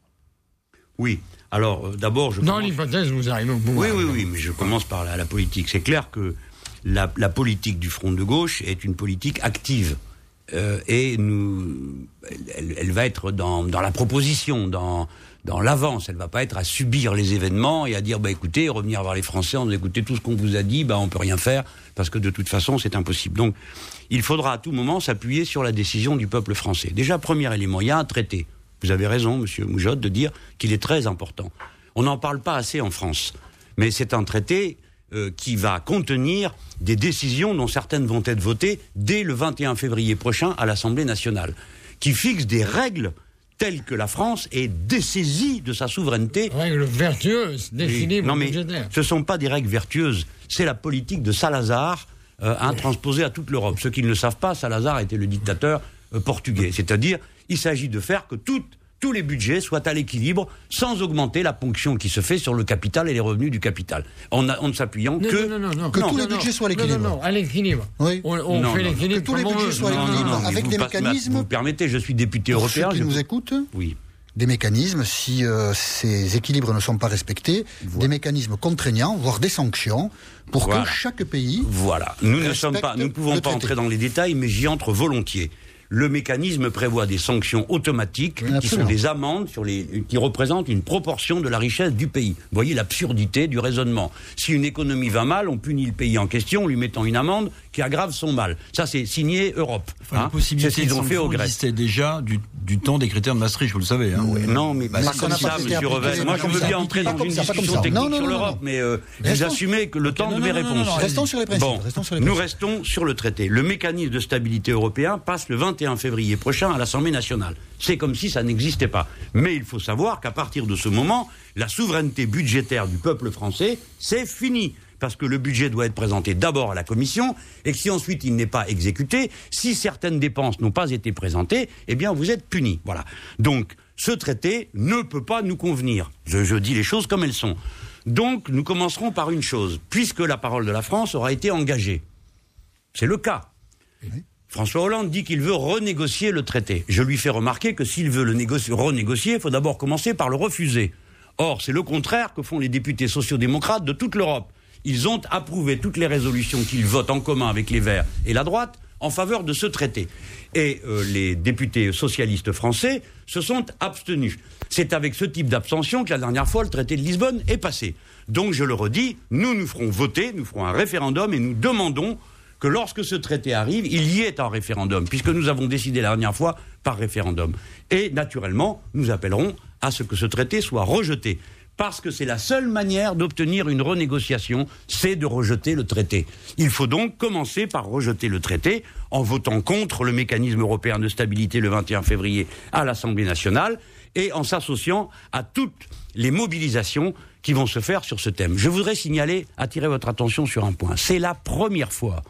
Speaker 3: Oui. Alors, euh, d'abord, je
Speaker 4: Dans
Speaker 3: commence...
Speaker 4: l'hypothèse, vous arrivez au bout.
Speaker 3: Oui, oui, oui, mais je commence par la, la politique. C'est clair que la, la politique du Front de gauche est une politique active. Euh, et nous, elle, elle va être dans, dans la proposition, dans, dans l'avance. Elle ne va pas être à subir les événements et à dire, bah, écoutez, revenir voir les Français, en disant, écoutez, tout ce qu'on vous a dit, bah, on ne peut rien faire, parce que de toute façon, c'est impossible. Donc, il faudra à tout moment s'appuyer sur la décision du peuple français. Déjà, premier élément, il y a un traité. Vous avez raison, monsieur Moujotte, de dire qu'il est très important. On n'en parle pas assez en France. Mais c'est un traité euh, qui va contenir des décisions dont certaines vont être votées dès le vingt et un février prochain à l'Assemblée nationale, qui fixe des règles telles que la France est dessaisie de sa souveraineté.
Speaker 4: Règles vertueuses, d'équilibre budgétaire.
Speaker 3: Ce ne sont pas des règles vertueuses. C'est la politique de Salazar euh, hein, transposée à toute l'Europe. Ceux qui ne le savent pas, Salazar était le dictateur euh, portugais. C'est-à-dire, il s'agit de faire que tout, tous les budgets soient à l'équilibre sans augmenter la ponction qui se fait sur le capital et les revenus du capital. En, en ne s'appuyant
Speaker 4: non,
Speaker 3: que...
Speaker 4: Non, non, non, non.
Speaker 2: Que
Speaker 4: non,
Speaker 2: tous
Speaker 4: non,
Speaker 2: les budgets
Speaker 4: non.
Speaker 2: soient à l'équilibre.
Speaker 4: Non, non, non, à l'équilibre.
Speaker 2: Oui.
Speaker 4: On, on
Speaker 3: non,
Speaker 4: fait
Speaker 3: non.
Speaker 4: l'équilibre
Speaker 2: Que tous les
Speaker 4: comme on
Speaker 2: budgets
Speaker 4: veut.
Speaker 2: soient à
Speaker 3: Non,
Speaker 2: l'équilibre,
Speaker 3: non, non,
Speaker 2: avec
Speaker 3: vous
Speaker 2: des
Speaker 3: passe-
Speaker 2: mécanismes...
Speaker 3: Vous permettez, je suis député
Speaker 2: Pour
Speaker 3: européen...
Speaker 2: ceux qui
Speaker 3: je
Speaker 2: nous
Speaker 3: peux-
Speaker 2: écoutent,
Speaker 3: Oui.
Speaker 2: des mécanismes, si euh, ces équilibres ne sont pas respectés, voilà. Des mécanismes contraignants, voire des sanctions, pour
Speaker 3: Voilà.
Speaker 2: que chaque pays...
Speaker 3: Voilà. Nous ne
Speaker 2: respecte
Speaker 3: sommes pas, nous ne pouvons
Speaker 2: le
Speaker 3: pas
Speaker 2: traité.
Speaker 3: entrer dans les détails, mais j'y entre volontiers. Le mécanisme prévoit des sanctions automatiques
Speaker 2: Oui,
Speaker 3: qui sont des amendes sur les, qui représentent une proportion de la richesse du pays. Vous voyez l'absurdité du raisonnement. Si une économie va mal, on punit le pays en question en lui mettant une amende qui aggrave son mal. Ça, c'est signé Europe.
Speaker 5: Enfin,
Speaker 3: hein.
Speaker 5: la possibilité
Speaker 3: C'est ce qu'ils ont
Speaker 5: de
Speaker 3: fait au
Speaker 5: sanction
Speaker 3: Grèce.
Speaker 5: existait déjà du, du temps des critères de Maastricht, vous le savez. Hein.
Speaker 3: Oui, non, mais
Speaker 2: Bah,
Speaker 3: pas
Speaker 2: ça
Speaker 3: comme
Speaker 2: n'a
Speaker 3: ça,
Speaker 2: pas été
Speaker 3: monsieur
Speaker 2: appliqué,
Speaker 3: Revel.
Speaker 2: pas
Speaker 3: Moi, je
Speaker 2: comme
Speaker 3: veux
Speaker 2: ça.
Speaker 3: bien entrer
Speaker 2: Pas
Speaker 3: dans
Speaker 2: comme
Speaker 3: une
Speaker 2: ça, pas comme
Speaker 3: discussion
Speaker 2: ça.
Speaker 3: technique
Speaker 2: Non, non,
Speaker 3: sur
Speaker 2: non,
Speaker 3: l'Europe,
Speaker 2: non.
Speaker 3: mais euh, vous
Speaker 2: Restons-
Speaker 3: assumez que le temps
Speaker 5: non,
Speaker 3: de mes
Speaker 5: non, non, non,
Speaker 3: réponses.
Speaker 5: non,
Speaker 2: Restons sur les principes.
Speaker 3: Bon,
Speaker 2: restons sur les
Speaker 3: nous
Speaker 2: principes.
Speaker 3: restons sur le traité. Le mécanisme de stabilité européen passe le vingt et un février prochain à l'Assemblée nationale. C'est comme si ça n'existait pas. Mais il faut savoir qu'à partir de ce moment, la souveraineté budgétaire du peuple français, c'est fini. Parce que le budget doit être présenté d'abord à la Commission, et que si ensuite il n'est pas exécuté, si certaines dépenses n'ont pas été présentées, eh bien vous êtes punis. Voilà. Donc, ce traité ne peut pas nous convenir. Je, je dis les choses comme elles sont. Donc, nous commencerons par une chose. Puisque la parole de la France aura été engagée. C'est le cas.
Speaker 2: Oui.
Speaker 3: François Hollande dit qu'il veut renégocier le traité. Je lui fais remarquer que s'il veut le négocier, renégocier, il faut d'abord commencer par le refuser. Or, c'est le contraire que font les députés sociaux-démocrates de toute l'Europe. Ils ont approuvé toutes les résolutions qu'ils votent en commun avec les Verts et la droite en faveur de ce traité. Et euh, les députés socialistes français se sont abstenus. C'est avec ce type d'abstention que la dernière fois le traité de Lisbonne est passé. Donc, je le redis, nous nous ferons voter, nous ferons un référendum et nous demandons que lorsque ce traité arrive, il y ait un référendum, puisque nous avons décidé la dernière fois par référendum. Et naturellement, nous appellerons à ce que ce traité soit rejeté. Parce que c'est la seule manière d'obtenir une renégociation, c'est de rejeter le traité. Il faut donc commencer par rejeter le traité en votant contre le mécanisme européen de stabilité le vingt et un février à l'Assemblée nationale et en s'associant à toutes les mobilisations qui vont se faire sur ce thème. Je voudrais signaler, attirer votre attention sur un point. C'est la première fois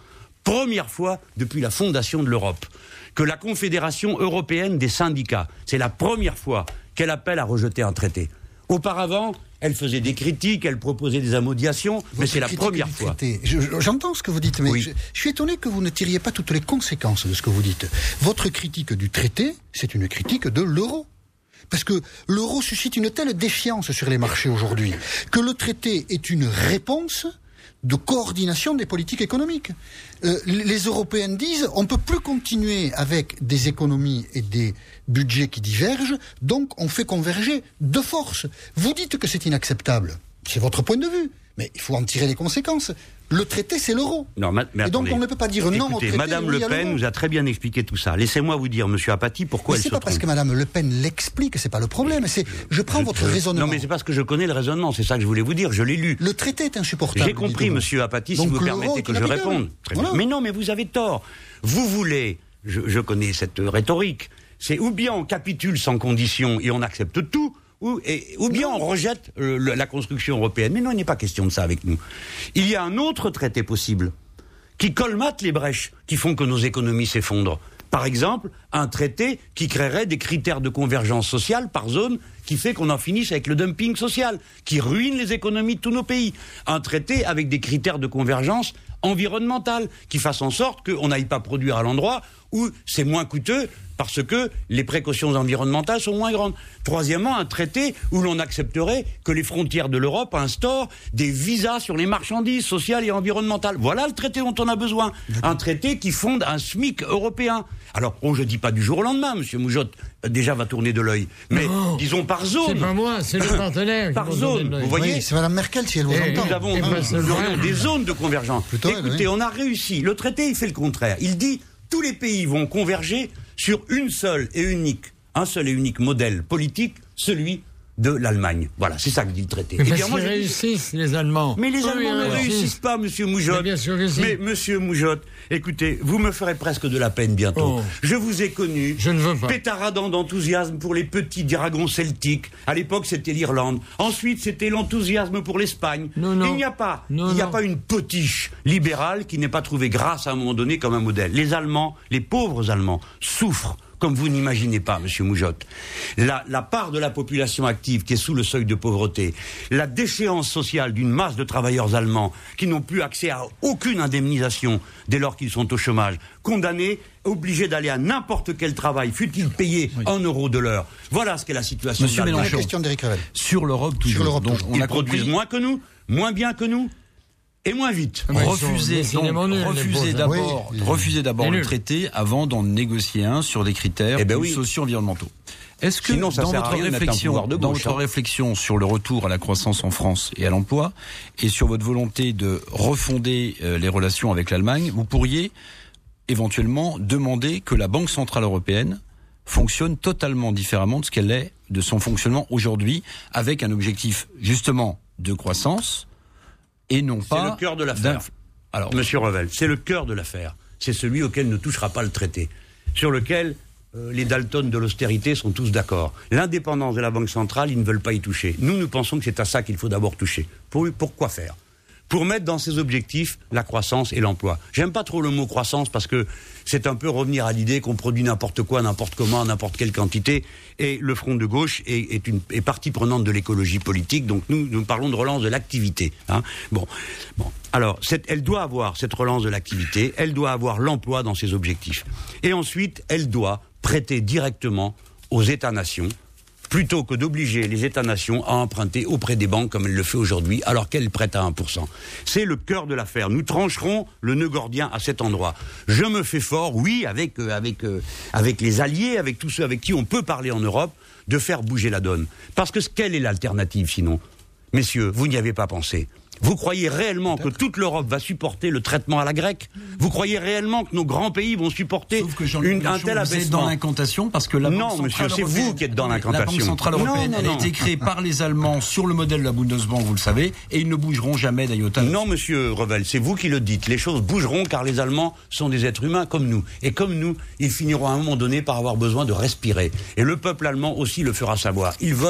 Speaker 3: Première fois depuis la fondation de l'Europe que la Confédération européenne des syndicats, c'est la première fois qu'elle appelle à rejeter un traité. Auparavant, elle faisait des critiques, elle proposait des amodiations, Votre mais c'est la première fois.
Speaker 2: Je, j'entends ce que vous dites, mais oui. je, je suis étonné que vous ne tiriez pas toutes les conséquences de ce que vous dites. Votre critique du traité, c'est une critique de l'euro. Parce que l'euro suscite une telle défiance sur les marchés aujourd'hui, que le traité est une réponse de coordination des politiques économiques. Euh, les Européens disent on ne peut plus continuer avec des économies et des budgets qui divergent, donc on fait converger de force. Vous dites que c'est inacceptable, c'est votre point de vue, mais il faut en tirer les conséquences. Le traité, c'est l'euro.
Speaker 3: Non, ma, mais
Speaker 2: et donc
Speaker 3: attendez.
Speaker 2: on ne peut pas dire
Speaker 3: Écoutez,
Speaker 2: non au traité.
Speaker 3: Madame
Speaker 2: oui
Speaker 3: Le Pen nous a très bien expliqué tout ça. Laissez-moi vous dire, Monsieur Apathy, pourquoi
Speaker 2: mais
Speaker 3: elle se
Speaker 2: trompe. C'est pas parce que Madame Le Pen l'explique, c'est pas le problème. C'est, je prends
Speaker 3: je,
Speaker 2: votre
Speaker 3: je,
Speaker 2: raisonnement.
Speaker 3: Non, mais c'est parce que je connais le raisonnement. C'est ça que je voulais vous dire. Je l'ai lu.
Speaker 2: Le traité est insupportable.
Speaker 3: J'ai compris, Monsieur Apathy, si vous permettez que je réponde. Très
Speaker 2: voilà.
Speaker 3: bien. Mais non, mais vous avez tort. Vous voulez, je, je connais cette rhétorique. C'est ou bien on capitule sans condition et on accepte tout. Ou, et, ou bien on rejette euh, le, la construction européenne. Mais non, il n'est pas question de ça avec nous. Il y a un autre traité possible qui colmate les brèches qui font que nos économies s'effondrent. Par exemple, un traité qui créerait des critères de convergence sociale par zone qui fait qu'on en finisse avec le dumping social, qui ruine les économies de tous nos pays. Un traité avec des critères de convergence environnementale qui fasse en sorte qu'on n'aille pas produire à l'endroit où c'est moins coûteux parce que les précautions environnementales sont moins grandes. Troisièmement, un traité où l'on accepterait que les frontières de l'Europe instaurent des visas sur les marchandises sociales et environnementales. Voilà le traité dont on a besoin. Un traité qui fonde un SMIC européen. Alors, on, je dis pas du jour au lendemain, Monsieur Moujotte, euh, déjà va tourner de l'œil. Mais
Speaker 4: non,
Speaker 3: disons par zone.
Speaker 4: C'est pas moi, c'est le partenaire.
Speaker 3: Par zone, vous voyez.
Speaker 2: Oui, c'est Madame Merkel si elle vous
Speaker 4: Et
Speaker 2: entend.
Speaker 3: Nous avons,
Speaker 4: Et
Speaker 3: nous,
Speaker 4: ben,
Speaker 3: nous aurions des zones de convergence.
Speaker 2: Plutôt elle,
Speaker 3: Écoutez,
Speaker 2: oui.
Speaker 3: on a réussi. Le traité, il fait le contraire. Il dit tous les pays vont converger sur une seule et unique, un seul et unique modèle politique, celui de l'Allemagne. Voilà, c'est ça que dit le traité.
Speaker 4: Mais
Speaker 3: Eh
Speaker 4: parce
Speaker 3: bien, moi,
Speaker 4: qu'ils
Speaker 3: je dis-
Speaker 4: réussissent, les Allemands.
Speaker 3: Mais les
Speaker 4: Eux,
Speaker 3: Allemands
Speaker 4: ils
Speaker 3: ne réussissent pas, Monsieur Moujotte.
Speaker 4: Mais bien sûr que si.
Speaker 3: Mais Monsieur Moujotte, écoutez, vous me ferez presque de la peine bientôt.
Speaker 4: Oh.
Speaker 3: Je vous ai connu,
Speaker 4: Je ne veux pas.
Speaker 3: pétaradant d'enthousiasme pour les petits dragons celtiques. À l'époque, c'était l'Irlande. Ensuite, c'était l'enthousiasme pour l'Espagne.
Speaker 4: Non, non.
Speaker 3: Il n'y a pas,
Speaker 4: Non,
Speaker 3: il n'y a
Speaker 4: non.
Speaker 3: pas une potiche libérale qui n'ait pas trouvé grâce à un moment donné comme un modèle. Les Allemands, les pauvres Allemands, souffrent comme vous n'imaginez pas, Monsieur Moujotte. La, la part de la population active qui est sous le seuil de pauvreté, la déchéance sociale d'une masse de travailleurs allemands qui n'ont plus accès à aucune indemnisation dès lors qu'ils sont au chômage, condamnés, obligés d'aller à n'importe quel travail, fût-il payé
Speaker 5: Oui.
Speaker 3: un euro de l'heure. Voilà ce qu'est la situation
Speaker 5: Monsieur
Speaker 3: de l'Allemagne.
Speaker 2: La
Speaker 5: Mélenchon.
Speaker 2: question d'Éric Revel.
Speaker 5: Sur l'Europe toujours.
Speaker 2: Sur l'Europe
Speaker 5: Donc,
Speaker 2: toujours.
Speaker 5: on
Speaker 3: Ils
Speaker 5: a
Speaker 3: produisent
Speaker 5: compris.
Speaker 3: moins que nous, moins bien que nous, et moins vite.
Speaker 4: Ah, mais ils sont
Speaker 5: Refuser, donc,
Speaker 4: décidément nuls, les
Speaker 5: refuser
Speaker 4: pauvres.
Speaker 5: d'abord,
Speaker 2: Oui.
Speaker 5: refuser d'abord
Speaker 4: Les
Speaker 5: le
Speaker 4: nuls.
Speaker 5: traité avant d'en négocier un sur des critères
Speaker 3: Eh ben
Speaker 5: plus
Speaker 3: oui.
Speaker 5: socio-environnementaux. Est-ce que
Speaker 3: Sinon, ça
Speaker 5: dans
Speaker 3: sert à
Speaker 5: votre
Speaker 3: rien de mettre un
Speaker 5: réflexion,
Speaker 3: pouvoir de
Speaker 5: dans
Speaker 3: gauche,
Speaker 5: votre
Speaker 3: hein.
Speaker 5: réflexion sur le retour à la croissance en France et à l'emploi, et sur votre volonté de refonder euh, les relations avec l'Allemagne, vous pourriez éventuellement demander que la Banque centrale européenne fonctionne totalement différemment de ce qu'elle est, de son fonctionnement aujourd'hui, avec un objectif justement de croissance et non
Speaker 3: C'est
Speaker 5: pas
Speaker 3: le cœur de l'affaire.
Speaker 5: d'inf- Alors,
Speaker 3: Monsieur Revel, c'est le cœur de l'affaire. C'est celui auquel ne touchera pas le traité. Sur lequel euh, les Dalton de l'austérité sont tous d'accord. L'indépendance de la Banque centrale, ils ne veulent pas y toucher. Nous, nous pensons que c'est à ça qu'il faut d'abord toucher. Pour, pour quoi faire ? Pour mettre dans ses objectifs la croissance et l'emploi. J'aime pas trop le mot croissance parce que c'est un peu revenir à l'idée qu'on produit n'importe quoi, n'importe comment, à n'importe quelle quantité. Et le Front de gauche est, est, une, est partie prenante de l'écologie politique. Donc nous, nous parlons de relance de l'activité. Hein. Bon, bon. Alors, cette, elle doit avoir cette relance de l'activité. Elle doit avoir l'emploi dans ses objectifs. Et ensuite, elle doit prêter directement aux États-nations, plutôt que d'obliger les États-nations à emprunter auprès des banques comme elle le fait aujourd'hui, alors qu'elle prête à un pour cent. C'est le cœur de l'affaire. Nous trancherons le nœud gordien à cet endroit. Je me fais fort, oui, avec, euh, avec, euh, avec les alliés, avec tous ceux avec qui on peut parler en Europe, de faire bouger la donne. Parce que quelle est l'alternative sinon ? Messieurs, vous n'y avez pas pensé. Vous croyez réellement que toute l'Europe va supporter le traitement à la grecque ? Vous croyez réellement que nos grands pays vont supporter
Speaker 5: Sauf que Jean-Luc
Speaker 3: une, un
Speaker 5: Mélenchon,
Speaker 3: tel
Speaker 5: vous êtes
Speaker 3: abaissement
Speaker 5: dans l'incantation parce que la
Speaker 3: Non,
Speaker 5: Banque
Speaker 3: monsieur,
Speaker 5: centrale
Speaker 3: c'est vous
Speaker 5: européenne-
Speaker 3: qui êtes dans
Speaker 5: La
Speaker 3: l'incantation.
Speaker 5: Banque centrale européenne,
Speaker 3: Non, non,
Speaker 5: elle
Speaker 3: non.
Speaker 5: a été créée par les Allemands sur le modèle de la Bundesbank, vous le savez, et ils ne bougeront jamais d'Iota.
Speaker 3: Non, monsieur Revel, c'est vous qui le dites. Les choses bougeront car les Allemands sont des êtres humains comme nous. Et comme nous, ils finiront à un moment donné par avoir besoin de respirer. Et le peuple allemand aussi le fera savoir. Il vote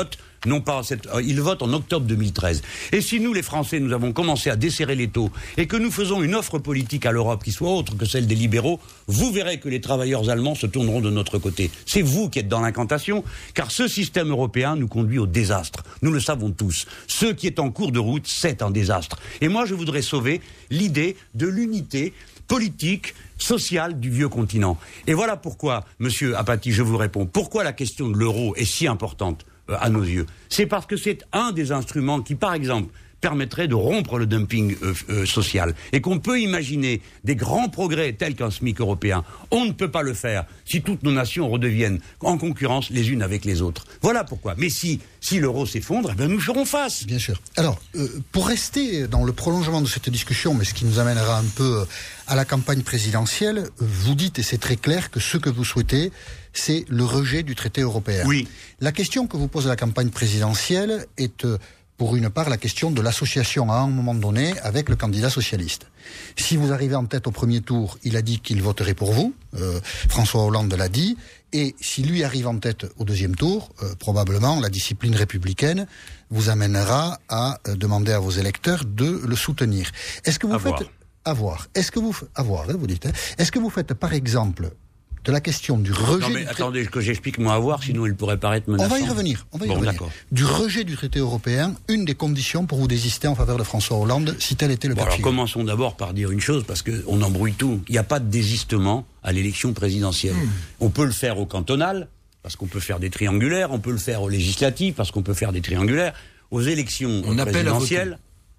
Speaker 3: non pas cette, euh, ils votent en octobre deux mille treize. Et si nous, les Français, nous avons commencé à desserrer les taux et que nous faisons une offre politique à l'Europe qui soit autre que celle des libéraux, vous verrez que les travailleurs allemands se tourneront de notre côté. C'est vous qui êtes dans l'incantation, car ce système européen nous conduit au désastre. Nous le savons tous. Ce qui est en cours de route, c'est un désastre. Et moi, je voudrais sauver l'idée de l'unité politique, sociale du vieux continent. Et voilà pourquoi, monsieur Apathy, je vous réponds, pourquoi la question de l'euro est si importante euh, à nos yeux. C'est parce que c'est un des instruments qui, par exemple, permettrait de rompre le dumping euh, euh, social. Et qu'on peut imaginer des grands progrès tels qu'un SMIC européen. On ne peut pas le faire si toutes nos nations redeviennent en concurrence les unes avec les autres. Voilà pourquoi. Mais si, si l'euro s'effondre, eh bien nous ferons face.
Speaker 2: Bien sûr. Alors, euh, pour rester dans le prolongement de cette discussion, mais ce qui nous amènera un peu à la campagne présidentielle, vous dites, et c'est très clair, que ce que vous souhaitez, c'est le rejet du traité européen.
Speaker 3: Oui.
Speaker 2: La question que vous pose la campagne présidentielle est... Euh, pour une part, la question de l'association à un moment donné avec le candidat socialiste. Si vous arrivez en tête au premier tour, il a dit qu'il voterait pour vous, euh, François Hollande l'a dit, et si lui arrive en tête au deuxième tour, euh, probablement la discipline républicaine vous amènera à euh, demander à vos électeurs de le soutenir. Est-ce que vous
Speaker 3: à
Speaker 2: faites...
Speaker 3: Voir.
Speaker 2: Avoir. Est-ce que vous... Avoir, hein, vous dites. Hein. Est-ce que vous faites, par exemple... de la question du rejet...
Speaker 3: Non mais
Speaker 2: du
Speaker 3: attendez que j'explique moi à voir, sinon il pourrait paraître menaçant.
Speaker 2: On va y revenir. On va y
Speaker 3: bon,
Speaker 2: revenir.
Speaker 3: d'accord.
Speaker 2: Du rejet du traité européen, une des conditions pour vous désister en faveur de François Hollande, si tel était le
Speaker 3: bon,
Speaker 2: cas.
Speaker 3: alors commençons d'abord par dire une chose, parce qu'on embrouille tout. Il n'y a pas de désistement à l'élection présidentielle. Mmh. On peut le faire au cantonal, parce qu'on peut faire des triangulaires, on peut le faire aux législatives, parce qu'on peut faire des triangulaires. Aux élections
Speaker 5: on
Speaker 3: présidentielles...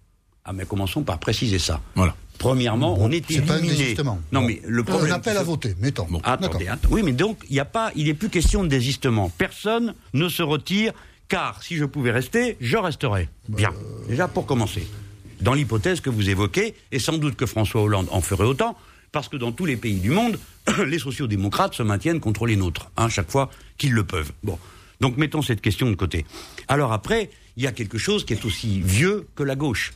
Speaker 3: Ah mais commençons par préciser ça.
Speaker 5: Voilà.
Speaker 3: Premièrement,
Speaker 2: bon,
Speaker 3: on est éliminé.
Speaker 2: Pas un désistement.
Speaker 3: Non,
Speaker 2: bon.
Speaker 3: mais le problème.
Speaker 2: Un appel à voter, mettons.
Speaker 3: Bon, attendez, attendez. Oui, mais donc, il n'y a pas, il n'est plus question de désistement. Personne ne se retire, car si je pouvais rester, je resterais. Bien. Euh... Déjà, pour commencer. Dans l'hypothèse que vous évoquez, et sans doute que François Hollande en ferait autant, parce que dans tous les pays du monde, les sociodémocrates se maintiennent contre les nôtres, hein, chaque fois qu'ils le peuvent. Bon. Donc, mettons cette question de côté. Alors après, il y a quelque chose qui est aussi vieux que la gauche.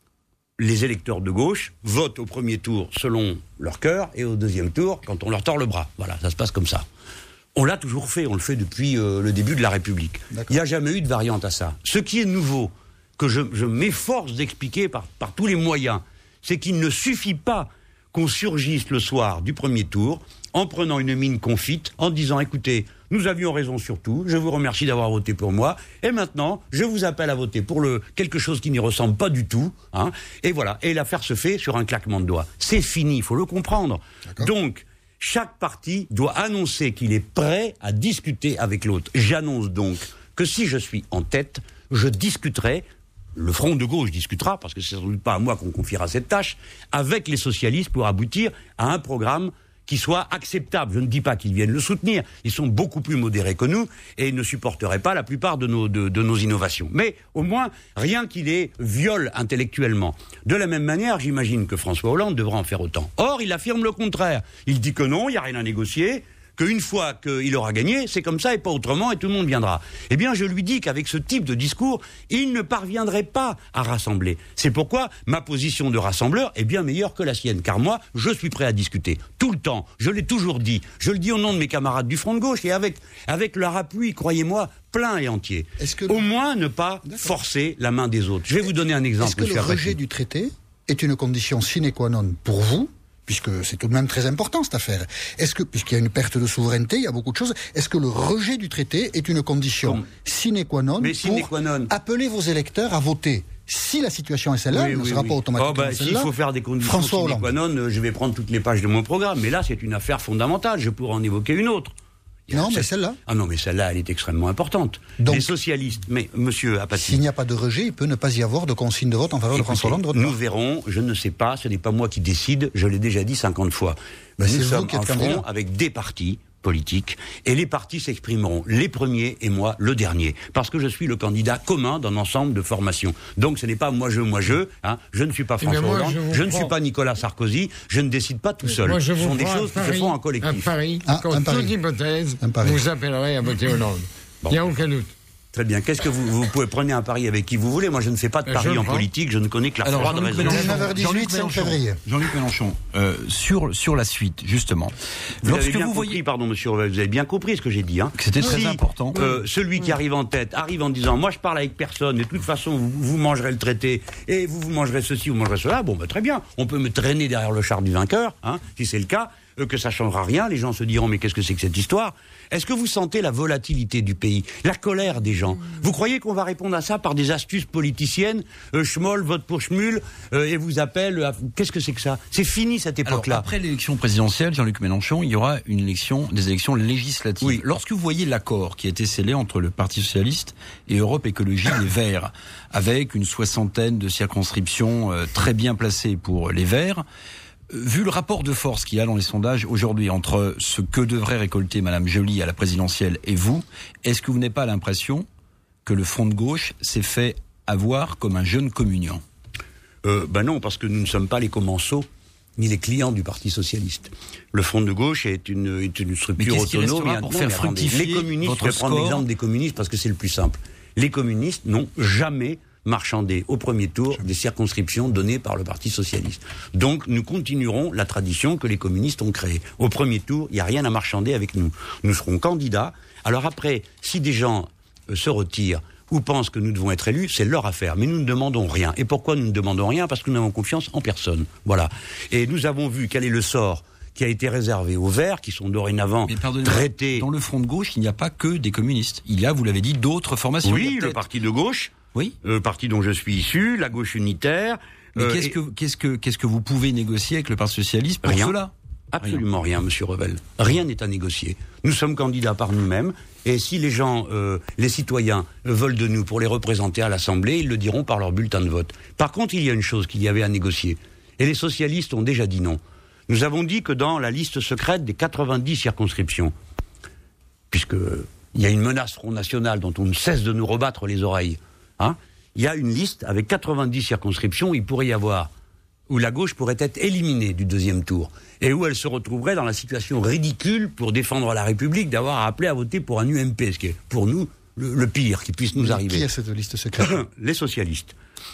Speaker 3: Les électeurs de gauche votent au premier tour selon leur cœur et au deuxième tour quand on leur tord le bras. Voilà, ça se passe comme ça. On l'a toujours fait, on le fait depuis euh, le début de la République. D'accord. Il n'y a jamais eu de variante à ça. Ce qui est nouveau, que je, je m'efforce d'expliquer par, par tous les moyens, c'est qu'il ne suffit pas qu'on surgisse le soir du premier tour en prenant une mine confite, en disant « Écoutez, nous avions raison sur tout, je vous remercie d'avoir voté pour moi, et maintenant, je vous appelle à voter pour le quelque chose qui n'y ressemble pas du tout, hein, et voilà, et l'affaire se fait sur un claquement de doigts. C'est fini, il faut le comprendre. D'accord. Donc, chaque parti doit annoncer qu'il est prêt à discuter avec l'autre. J'annonce donc que si je suis en tête, je discuterai, le Front de gauche discutera, parce que c'est sans doute pas à moi qu'on confiera cette tâche, avec les socialistes pour aboutir à un programme qui soit acceptable. Je ne dis pas qu'ils viennent le soutenir. Ils sont beaucoup plus modérés que nous et ils ne supporteraient pas la plupart de nos, de, de nos innovations. Mais au moins, rien qui les viole intellectuellement. De la même manière, j'imagine que François Hollande devra en faire autant. Or, il affirme le contraire. Il dit que non, il n'y a rien à négocier, qu'une fois qu'il aura gagné, c'est comme ça et pas autrement, et tout le monde viendra. Eh bien, je lui dis qu'avec ce type de discours, il ne parviendrait pas à rassembler. C'est pourquoi ma position de rassembleur est bien meilleure que la sienne, car moi, je suis prêt à discuter. Tout le temps, je l'ai toujours dit. Je le dis au nom de mes camarades du Front de gauche, et avec, avec leur appui, croyez-moi, plein et entier. Est-ce que... Au moins, ne pas D'accord. forcer la main des autres. Je vais vous donner un exemple.
Speaker 2: Est-ce que le rejet du traité est une condition sine qua non pour vous ? Puisque c'est tout de même très important cette affaire. Est-ce que, puisqu'il y a une perte de souveraineté, il y a beaucoup de choses, est-ce que le rejet du traité est une condition Comme... sine qua non
Speaker 3: Mais
Speaker 2: pour
Speaker 3: qua non.
Speaker 2: appeler vos électeurs à voter? Si la situation est celle-là,
Speaker 3: oui,
Speaker 2: elle ne
Speaker 3: oui,
Speaker 2: sera
Speaker 3: oui.
Speaker 2: pas automatiquement
Speaker 3: oh, bah,
Speaker 2: celle-là.
Speaker 3: S'il faut faire des conditions
Speaker 2: François
Speaker 3: sine qua non, je vais prendre toutes les pages de mon programme. Mais là, c'est une affaire fondamentale. Je pourrais en évoquer une autre.
Speaker 2: Non, mais celle-là.
Speaker 3: Ah non, mais celle-là, elle est extrêmement importante. Donc, les socialistes, mais monsieur Apathy.
Speaker 2: S'il n'y a pas de rejet, il peut ne pas y avoir de consigne de vote en faveur
Speaker 3: Écoutez,
Speaker 2: de François Hollande.
Speaker 3: Nous verrons, je ne sais pas, ce n'est pas moi qui décide, je l'ai déjà dit cinquante fois.
Speaker 2: Ben
Speaker 3: nous
Speaker 2: c'est
Speaker 3: sommes
Speaker 2: vous qui êtes
Speaker 3: en front avec des partis politiques, et les partis s'exprimeront, les premiers et moi le dernier, parce que je suis le candidat commun d'un ensemble de formations. Donc ce n'est pas moi je, moi je, hein, je ne suis pas François moi, Hollande, je, je ne suis pas Nicolas Sarkozy, je ne décide pas tout seul.
Speaker 4: Moi, je
Speaker 3: Ce sont des choses
Speaker 4: Paris,
Speaker 3: qui se font en collectif.
Speaker 4: Un pari,
Speaker 2: ah,
Speaker 4: qu'en toute hypothèse, vous appellerez à voter Hollande. Bon. Il n'y a aucun doute.
Speaker 3: Très bien. Qu'est-ce que vous, vous pouvez prendre un pari avec qui vous voulez? Moi, je ne fais pas de pari en politique. Je ne connais que la froide raison.
Speaker 2: dix-neuf heures dix-huit, c'est en février.
Speaker 5: Jean-Luc Mélenchon, euh, sur sur la suite, justement.
Speaker 3: Vous
Speaker 5: Lorsque
Speaker 3: avez bien
Speaker 5: vous
Speaker 3: compris,
Speaker 5: voyez,
Speaker 3: pardon, monsieur Revel, vous avez bien compris ce que j'ai dit. Hein.
Speaker 5: C'était très
Speaker 3: si,
Speaker 5: important.
Speaker 3: Euh, celui qui arrive en tête arrive en disant, moi, je parle avec personne. Et de toute façon, vous, vous mangerez le traité et vous vous mangerez ceci, vous mangerez cela. Bon, ben très bien. On peut me traîner derrière le char du vainqueur, hein, si c'est le cas. Que ça changera rien, les gens se diront mais qu'est-ce que c'est que cette histoire? Est-ce que vous sentez la volatilité du pays, la colère des gens? Vous croyez qu'on va répondre à ça par des astuces politiciennes, euh, Schmoll vote pour Schmull euh, et vous appelle à... Qu'est-ce que c'est que ça? C'est fini cette époque-là.
Speaker 5: Alors, après l'élection présidentielle, Jean-Luc Mélenchon, il y aura une élection, des élections législatives.
Speaker 3: Oui.
Speaker 5: Lorsque vous voyez l'accord qui a été scellé entre le Parti socialiste et Europe Écologie Les Verts, avec une soixantaine de circonscriptions euh, très bien placées pour les Verts, vu le rapport de force qu'il y a dans les sondages aujourd'hui entre ce que devrait récolter Madame Joly à la présidentielle et vous, est-ce que vous n'avez pas l'impression que le Front de gauche s'est fait avoir comme un jeune communiant?
Speaker 3: euh, Ben non, parce que nous ne sommes pas les commensaux ni les clients du Parti socialiste. Le Front de gauche est une, est une structure
Speaker 5: mais
Speaker 3: autonome.
Speaker 5: Pour
Speaker 3: non,
Speaker 5: faire fructifier
Speaker 3: les communistes,
Speaker 5: votre
Speaker 3: je vais prendre
Speaker 5: score.
Speaker 3: l'exemple des communistes parce que c'est le plus simple. Les communistes n'ont jamais marchandé au premier tour des circonscriptions données par le Parti socialiste. Donc nous continuerons la tradition que les communistes ont créée. Au premier tour, il n'y a rien à marchander avec nous. Nous serons candidats. Alors après, si des gens euh, se retirent ou pensent que nous devons être élus, c'est leur affaire. Mais nous ne demandons rien. Et pourquoi nous ne demandons rien? Parce que nous n'avons confiance en personne. Voilà. Et nous avons vu quel est le sort qui a été réservé aux Verts, qui sont dorénavant traités...
Speaker 5: Dans le Front de gauche, il n'y a pas que des communistes. Il y a, vous l'avez dit, d'autres formations.
Speaker 3: Oui, le Parti de gauche...
Speaker 5: Oui.
Speaker 3: Le euh, parti dont je suis issu, la gauche unitaire.
Speaker 5: Mais
Speaker 3: euh,
Speaker 5: qu'est-ce
Speaker 3: et...
Speaker 5: que qu'est-ce que qu'est-ce que vous pouvez négocier avec le Parti socialiste pour
Speaker 3: rien.
Speaker 5: cela?
Speaker 3: Absolument rien, rien Monsieur Revel. Rien n'est à négocier. Nous sommes candidats par nous-mêmes, et si les gens, euh, les citoyens veulent de nous pour les représenter à l'Assemblée, ils le diront par leur bulletin de vote. Par contre, il y a une chose qu'il y avait à négocier, et les socialistes ont déjà dit non. Nous avons dit que dans la liste secrète des quatre-vingt-dix circonscriptions, puisque il y a une menace Front National dont on ne cesse de nous rebattre les oreilles. Hein, il y a une liste avec quatre-vingt-dix circonscriptions où il pourrait y avoir, où la gauche pourrait être éliminée du deuxième tour et où elle se retrouverait dans la situation ridicule pour défendre la République d'avoir à appeler à voter pour un U M P, ce qui est pour nous le, le pire qui puisse nous
Speaker 2: Mais
Speaker 3: arriver.
Speaker 2: Qui a cette liste secrète?
Speaker 3: Les socialistes.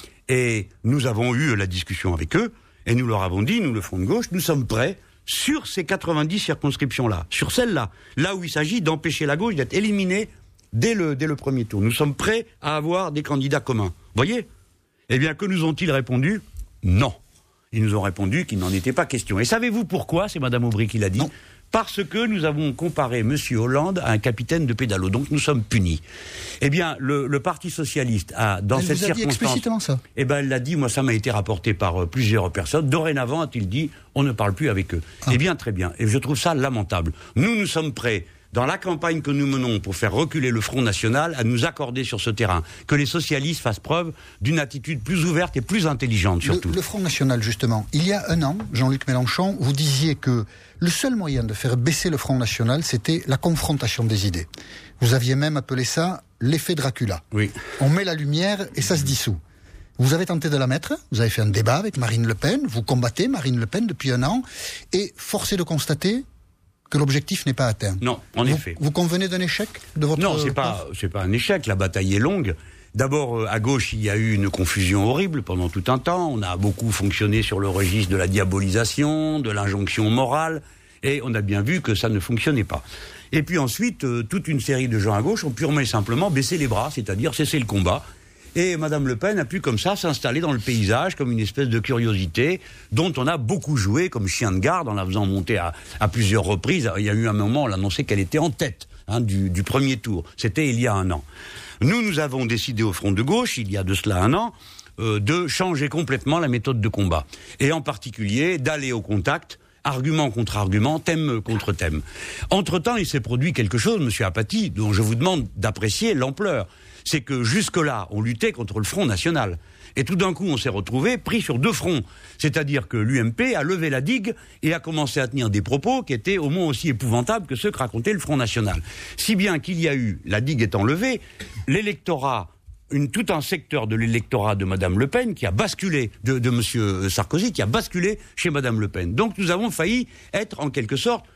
Speaker 3: Et nous avons eu la discussion avec eux et nous leur avons dit, nous le Front de gauche, nous sommes prêts sur ces quatre-vingt-dix circonscriptions-là, sur celles-là, là où il s'agit d'empêcher la gauche d'être éliminée Dès le, dès le premier tour. Nous sommes prêts à avoir des candidats communs. Voyez? Eh bien, que nous ont-ils répondu? Non. Ils nous ont répondu qu'il n'en était pas question. Et savez-vous pourquoi? C'est Madame Aubry qui l'a dit. Non. Parce que nous avons comparé M. Hollande à un capitaine de pédalo. Donc nous sommes punis. Eh bien, le, le Parti socialiste a, dans
Speaker 2: elle
Speaker 3: cette
Speaker 2: vous a dit
Speaker 3: circonstance...
Speaker 2: explicitement ça?
Speaker 3: Eh bien, elle l'a dit, moi ça m'a été rapporté par euh, plusieurs personnes. Dorénavant, a-t-il dit, on ne parle plus avec eux. Ah. Eh bien, très bien. Et je trouve ça lamentable. Nous, nous sommes prêts, dans la campagne que nous menons pour faire reculer le Front National, à nous accorder sur ce terrain. Que les socialistes fassent preuve d'une attitude plus ouverte et plus intelligente, surtout.
Speaker 2: Le, le Front National, justement. Il y a un an, Jean-Luc Mélenchon, vous disiez que le seul moyen de faire baisser le Front National, c'était la confrontation des idées. Vous aviez même appelé ça l'effet Dracula.
Speaker 3: Oui.
Speaker 2: On met la lumière et ça se dissout. Vous avez tenté de la mettre, vous avez fait un débat avec Marine Le Pen, vous combattez Marine Le Pen depuis un an, et force est de constater que l'objectif n'est pas atteint.
Speaker 3: Non, en
Speaker 2: vous,
Speaker 3: effet.
Speaker 2: Vous convenez d'un échec de votre...
Speaker 3: Non, c'est pas, c'est pas un échec, la bataille est longue. D'abord, à gauche, il y a eu une confusion horrible pendant tout un temps. On a beaucoup fonctionné sur le registre de la diabolisation, de l'injonction morale, et on a bien vu que ça ne fonctionnait pas. Et puis ensuite, euh, toute une série de gens à gauche ont purement et simplement baissé les bras, c'est-à-dire cesser le combat. Et Madame Le Pen a pu comme ça s'installer dans le paysage comme une espèce de curiosité dont on a beaucoup joué comme chien de garde en la faisant monter à, à plusieurs reprises. Il y a eu un moment, on annonçait qu'elle était en tête hein, du, du premier tour. C'était il y a un an. Nous, nous avons décidé au Front de gauche, il y a de cela un an, euh, de changer complètement la méthode de combat. Et en particulier d'aller au contact, argument contre argument, thème contre thème. Entre-temps, il s'est produit quelque chose, Monsieur Apathy, dont je vous demande d'apprécier l'ampleur. C'est que jusque-là, on luttait contre le Front National. Et tout d'un coup, on s'est retrouvé pris sur deux fronts. C'est-à-dire que l'U M P a levé la digue et a commencé à tenir des propos qui étaient au moins aussi épouvantables que ceux que racontait le Front National. Si bien qu'il y a eu, la digue étant levée, l'électorat, une, tout un secteur de l'électorat de Madame Le Pen qui a basculé, de, de Monsieur Sarkozy, qui a basculé chez Madame Le Pen. Donc nous avons failli être en quelque sorte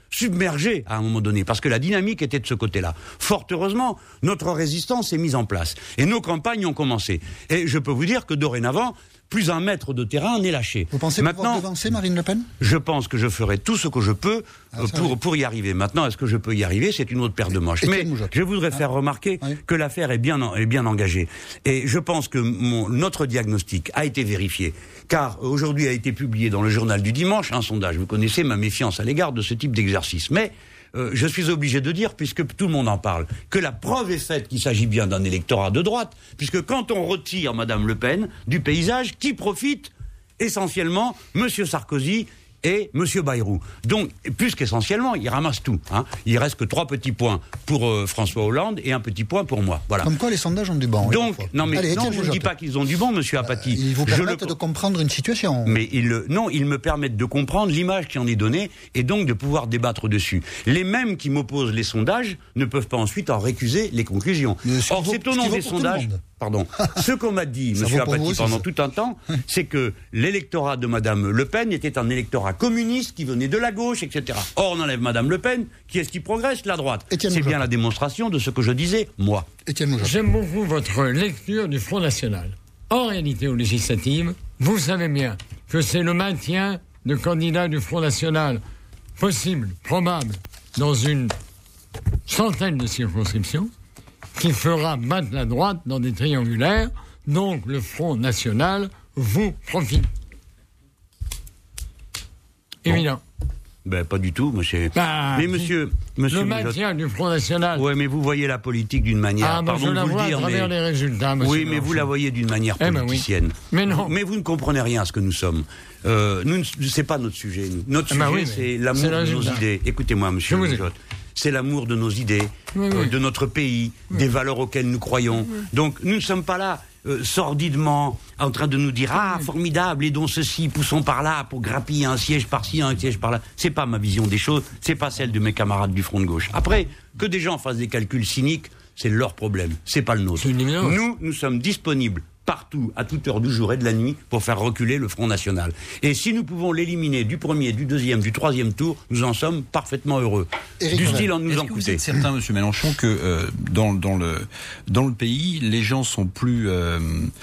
Speaker 3: submergés à un moment donné, parce que la dynamique était de ce côté-là. Fort heureusement, notre résistance est mise en place. Et nos campagnes ont commencé. Et je peux vous dire que dorénavant, plus un mètre de terrain n'est lâché.
Speaker 2: Vous pensez
Speaker 3: Maintenant,
Speaker 2: pouvoir devancer Marine Le Pen ?
Speaker 3: Je pense que je ferai tout ce que je peux ah, pour, pour y arriver. Maintenant, est-ce que je peux y arriver ? C'est une autre paire de manches. Mais je voudrais ah. faire remarquer oui. que l'affaire est bien, est bien engagée. Et je pense que mon, notre diagnostic a été vérifié. Car aujourd'hui a été publié dans le journal du dimanche un sondage. Vous connaissez ma méfiance à l'égard de ce type d'exercice. Mais Euh, je suis obligé de dire, puisque tout le monde en parle, que la preuve est faite qu'il s'agit bien d'un électorat de droite, puisque quand on retire Madame Le Pen du paysage, qui profite essentiellement Monsieur Sarkozy et Monsieur Bayrou. Donc, plus qu'essentiellement, il ramasse tout. Hein. Il reste que trois petits points pour euh, François Hollande et un petit point pour moi. Voilà.
Speaker 2: Comme quoi les sondages ont du bon.
Speaker 3: Donc, non mais Allez, non, je ne dis pas qu'ils ont du bon, Monsieur Apathy.
Speaker 2: Euh, ils vous permettent le... de comprendre une situation.
Speaker 3: Mais ils, non, ils me permettent de comprendre l'image qui en est donnée et donc de pouvoir débattre dessus. Les mêmes qui m'opposent les sondages ne peuvent pas ensuite en récuser les conclusions. Or, c'est au nom des sondages. Pardon. Ce qu'on m'a dit, Monsieur Apathy, pendant ça. tout un temps, c'est que l'électorat de Madame Le Pen était un électorat communiste qui venait de la gauche, et cetera. Or, on enlève Madame Le Pen, qui est-ce qui progresse ? La droite. Étienne c'est Moujotte. Bien la démonstration de ce que je disais, moi.
Speaker 4: Étienne Moujotte. J'aime beaucoup votre lecture du Front National. En réalité, aux législatives, vous savez bien que c'est le maintien de candidats du Front National possible, probable, dans une centaine de circonscriptions, qui fera battre la droite dans des triangulaires, donc le Front National vous profite. Bon. Évident.
Speaker 3: Ben, pas du tout, monsieur.
Speaker 4: Bah,
Speaker 3: mais monsieur, monsieur.
Speaker 4: Le maintien du Front National.
Speaker 3: Ouais, mais vous voyez la politique d'une manière.
Speaker 4: Ah,
Speaker 3: pardon
Speaker 4: je la
Speaker 3: de vous
Speaker 4: vois
Speaker 3: le dire,
Speaker 4: à travers
Speaker 3: mais...
Speaker 4: les résultats, monsieur.
Speaker 3: Oui, mais vous la voyez d'une manière politicienne.
Speaker 4: Eh ben oui. Mais non.
Speaker 3: Mais vous ne comprenez rien à ce que nous sommes. Euh, nous, c'est pas notre sujet. Nous. Notre
Speaker 4: eh ben
Speaker 3: sujet,
Speaker 4: oui,
Speaker 3: c'est l'amour de nos idées. Écoutez-moi, monsieur Moujotte. C'est l'amour de nos idées,
Speaker 4: oui, oui.
Speaker 3: Euh, de notre pays, oui. des valeurs auxquelles nous croyons. Oui. Donc, nous ne sommes pas là. Euh, sordidement en train de nous dire ah formidable et donc ceci poussons par là pour grappiller un siège par-ci un siège par-là. C'est pas ma vision des choses, c'est pas celle de mes camarades du Front de gauche. Après que des gens fassent des calculs cyniques, c'est leur problème, c'est pas le nôtre. Nous nous sommes disponibles partout, à toute heure du jour et de la nuit, pour faire reculer le Front National. Et si nous pouvons l'éliminer du premier, du deuxième, du troisième tour, nous en sommes parfaitement heureux.
Speaker 5: Éric du style en nous en coûter. Vous êtes certain, Monsieur Mélenchon, que euh, dans, dans, le, dans le pays, les gens sont plus euh,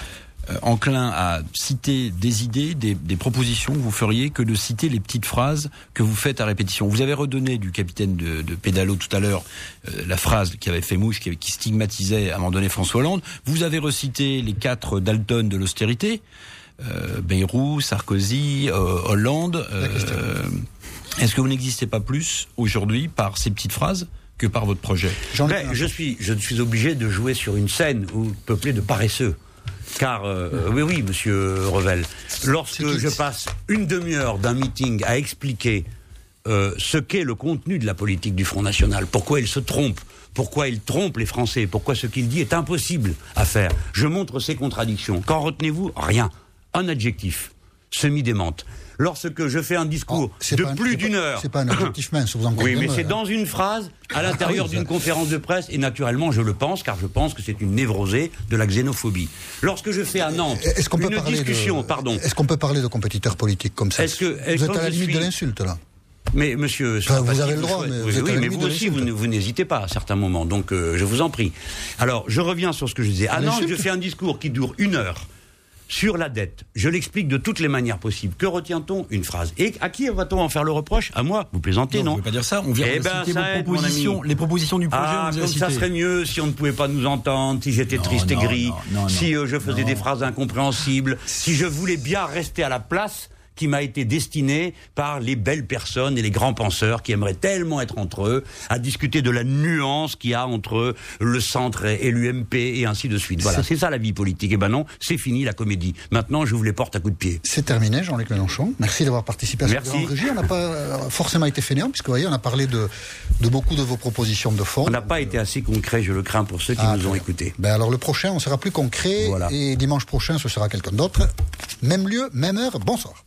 Speaker 5: enclins à citer des idées, des, des propositions que vous feriez, que de citer les petites phrases que vous faites à répétition. Vous avez redonné du capitaine de, de Pédalo tout à l'heure euh, la phrase qui avait fait mouche, qui, qui stigmatisait à un moment donné François Hollande. Vous avez recité les quatre Dalton de l'austérité, euh, Bayrou, Sarkozy, euh, Hollande. Euh, est-ce que vous n'existez pas plus aujourd'hui par ces petites phrases que par votre projet ?
Speaker 3: Ben, je suis, je suis obligé de jouer sur une scène où, peuplée de paresseux. Car, euh, oui, oui, monsieur Revel, lorsque je passe une demi-heure d'un meeting à expliquer euh, ce qu'est le contenu de la politique du Front National, pourquoi il se trompe, pourquoi il trompe les Français, pourquoi ce qu'il dit est impossible à faire, je montre ces contradictions. Qu'en retenez-vous ? Rien. Un adjectif. Semi-démente. Lorsque je fais un discours oh, de plus d'une heure...
Speaker 2: C'est pas un adjectif mince, vous en comprenez.
Speaker 3: Oui, mais c'est dans une phrase, à l'intérieur ah oui, d'une ça... conférence de presse, et naturellement, je le pense, car je pense que c'est une névrosée de la xénophobie. Lorsque je fais à Nantes est-ce qu'on peut une discussion...
Speaker 2: De...
Speaker 3: Pardon.
Speaker 2: Est-ce qu'on peut parler de compétiteurs politiques comme ça ?
Speaker 3: Est-ce que, est-ce
Speaker 2: Vous êtes à la limite suis... de l'insulte, là.
Speaker 3: Mais monsieur...
Speaker 2: Enfin, vous avez le droit, mais
Speaker 3: oui,
Speaker 2: vous êtes
Speaker 3: oui,
Speaker 2: à la
Speaker 3: mais
Speaker 2: limite
Speaker 3: vous
Speaker 2: de
Speaker 3: aussi, vous, vous n'hésitez pas à certains moments, donc euh, je vous en prie. Alors, je reviens sur ce que je disais. À Nantes, je fais un discours qui dure une heure. Sur la dette, je l'explique de toutes les manières possibles. Que retient-on ? Une phrase. Et à qui va-t-on en faire le reproche ? À moi ? Vous plaisantez, non ?
Speaker 5: Non, on ne peut pas dire ça. On vient
Speaker 3: eh
Speaker 5: de
Speaker 3: ben,
Speaker 5: citer vos propositions, les propositions du projet.
Speaker 3: Ah,
Speaker 5: on
Speaker 3: comme ça serait mieux si on ne pouvait pas nous entendre, si j'étais
Speaker 5: non,
Speaker 3: triste
Speaker 5: non,
Speaker 3: et gris,
Speaker 5: non, non,
Speaker 3: si euh, je faisais
Speaker 5: non.
Speaker 3: des phrases incompréhensibles, si je voulais bien rester à la place qui m'a été destiné par les belles personnes et les grands penseurs qui aimeraient tellement être entre eux, à discuter de la nuance qu'il y a entre le centre et l'U M P et ainsi de suite. Voilà, c'est, c'est ça la vie politique. Et ben non, c'est fini la comédie. Maintenant, je vous les porte à coups de pied.
Speaker 2: C'est terminé, Jean-Luc Mélenchon. Merci d'avoir participé à cette grande régie. On n'a pas forcément été fainéant, puisque vous voyez, on a parlé de, de beaucoup de vos propositions de fond.
Speaker 3: On n'a pas euh... été assez concret, je le crains, pour ceux qui ah, nous ont écoutés.
Speaker 2: Ben alors le prochain, on sera plus concret. Voilà. Et dimanche prochain, ce sera quelqu'un d'autre. Même lieu, même heure. Bonsoir.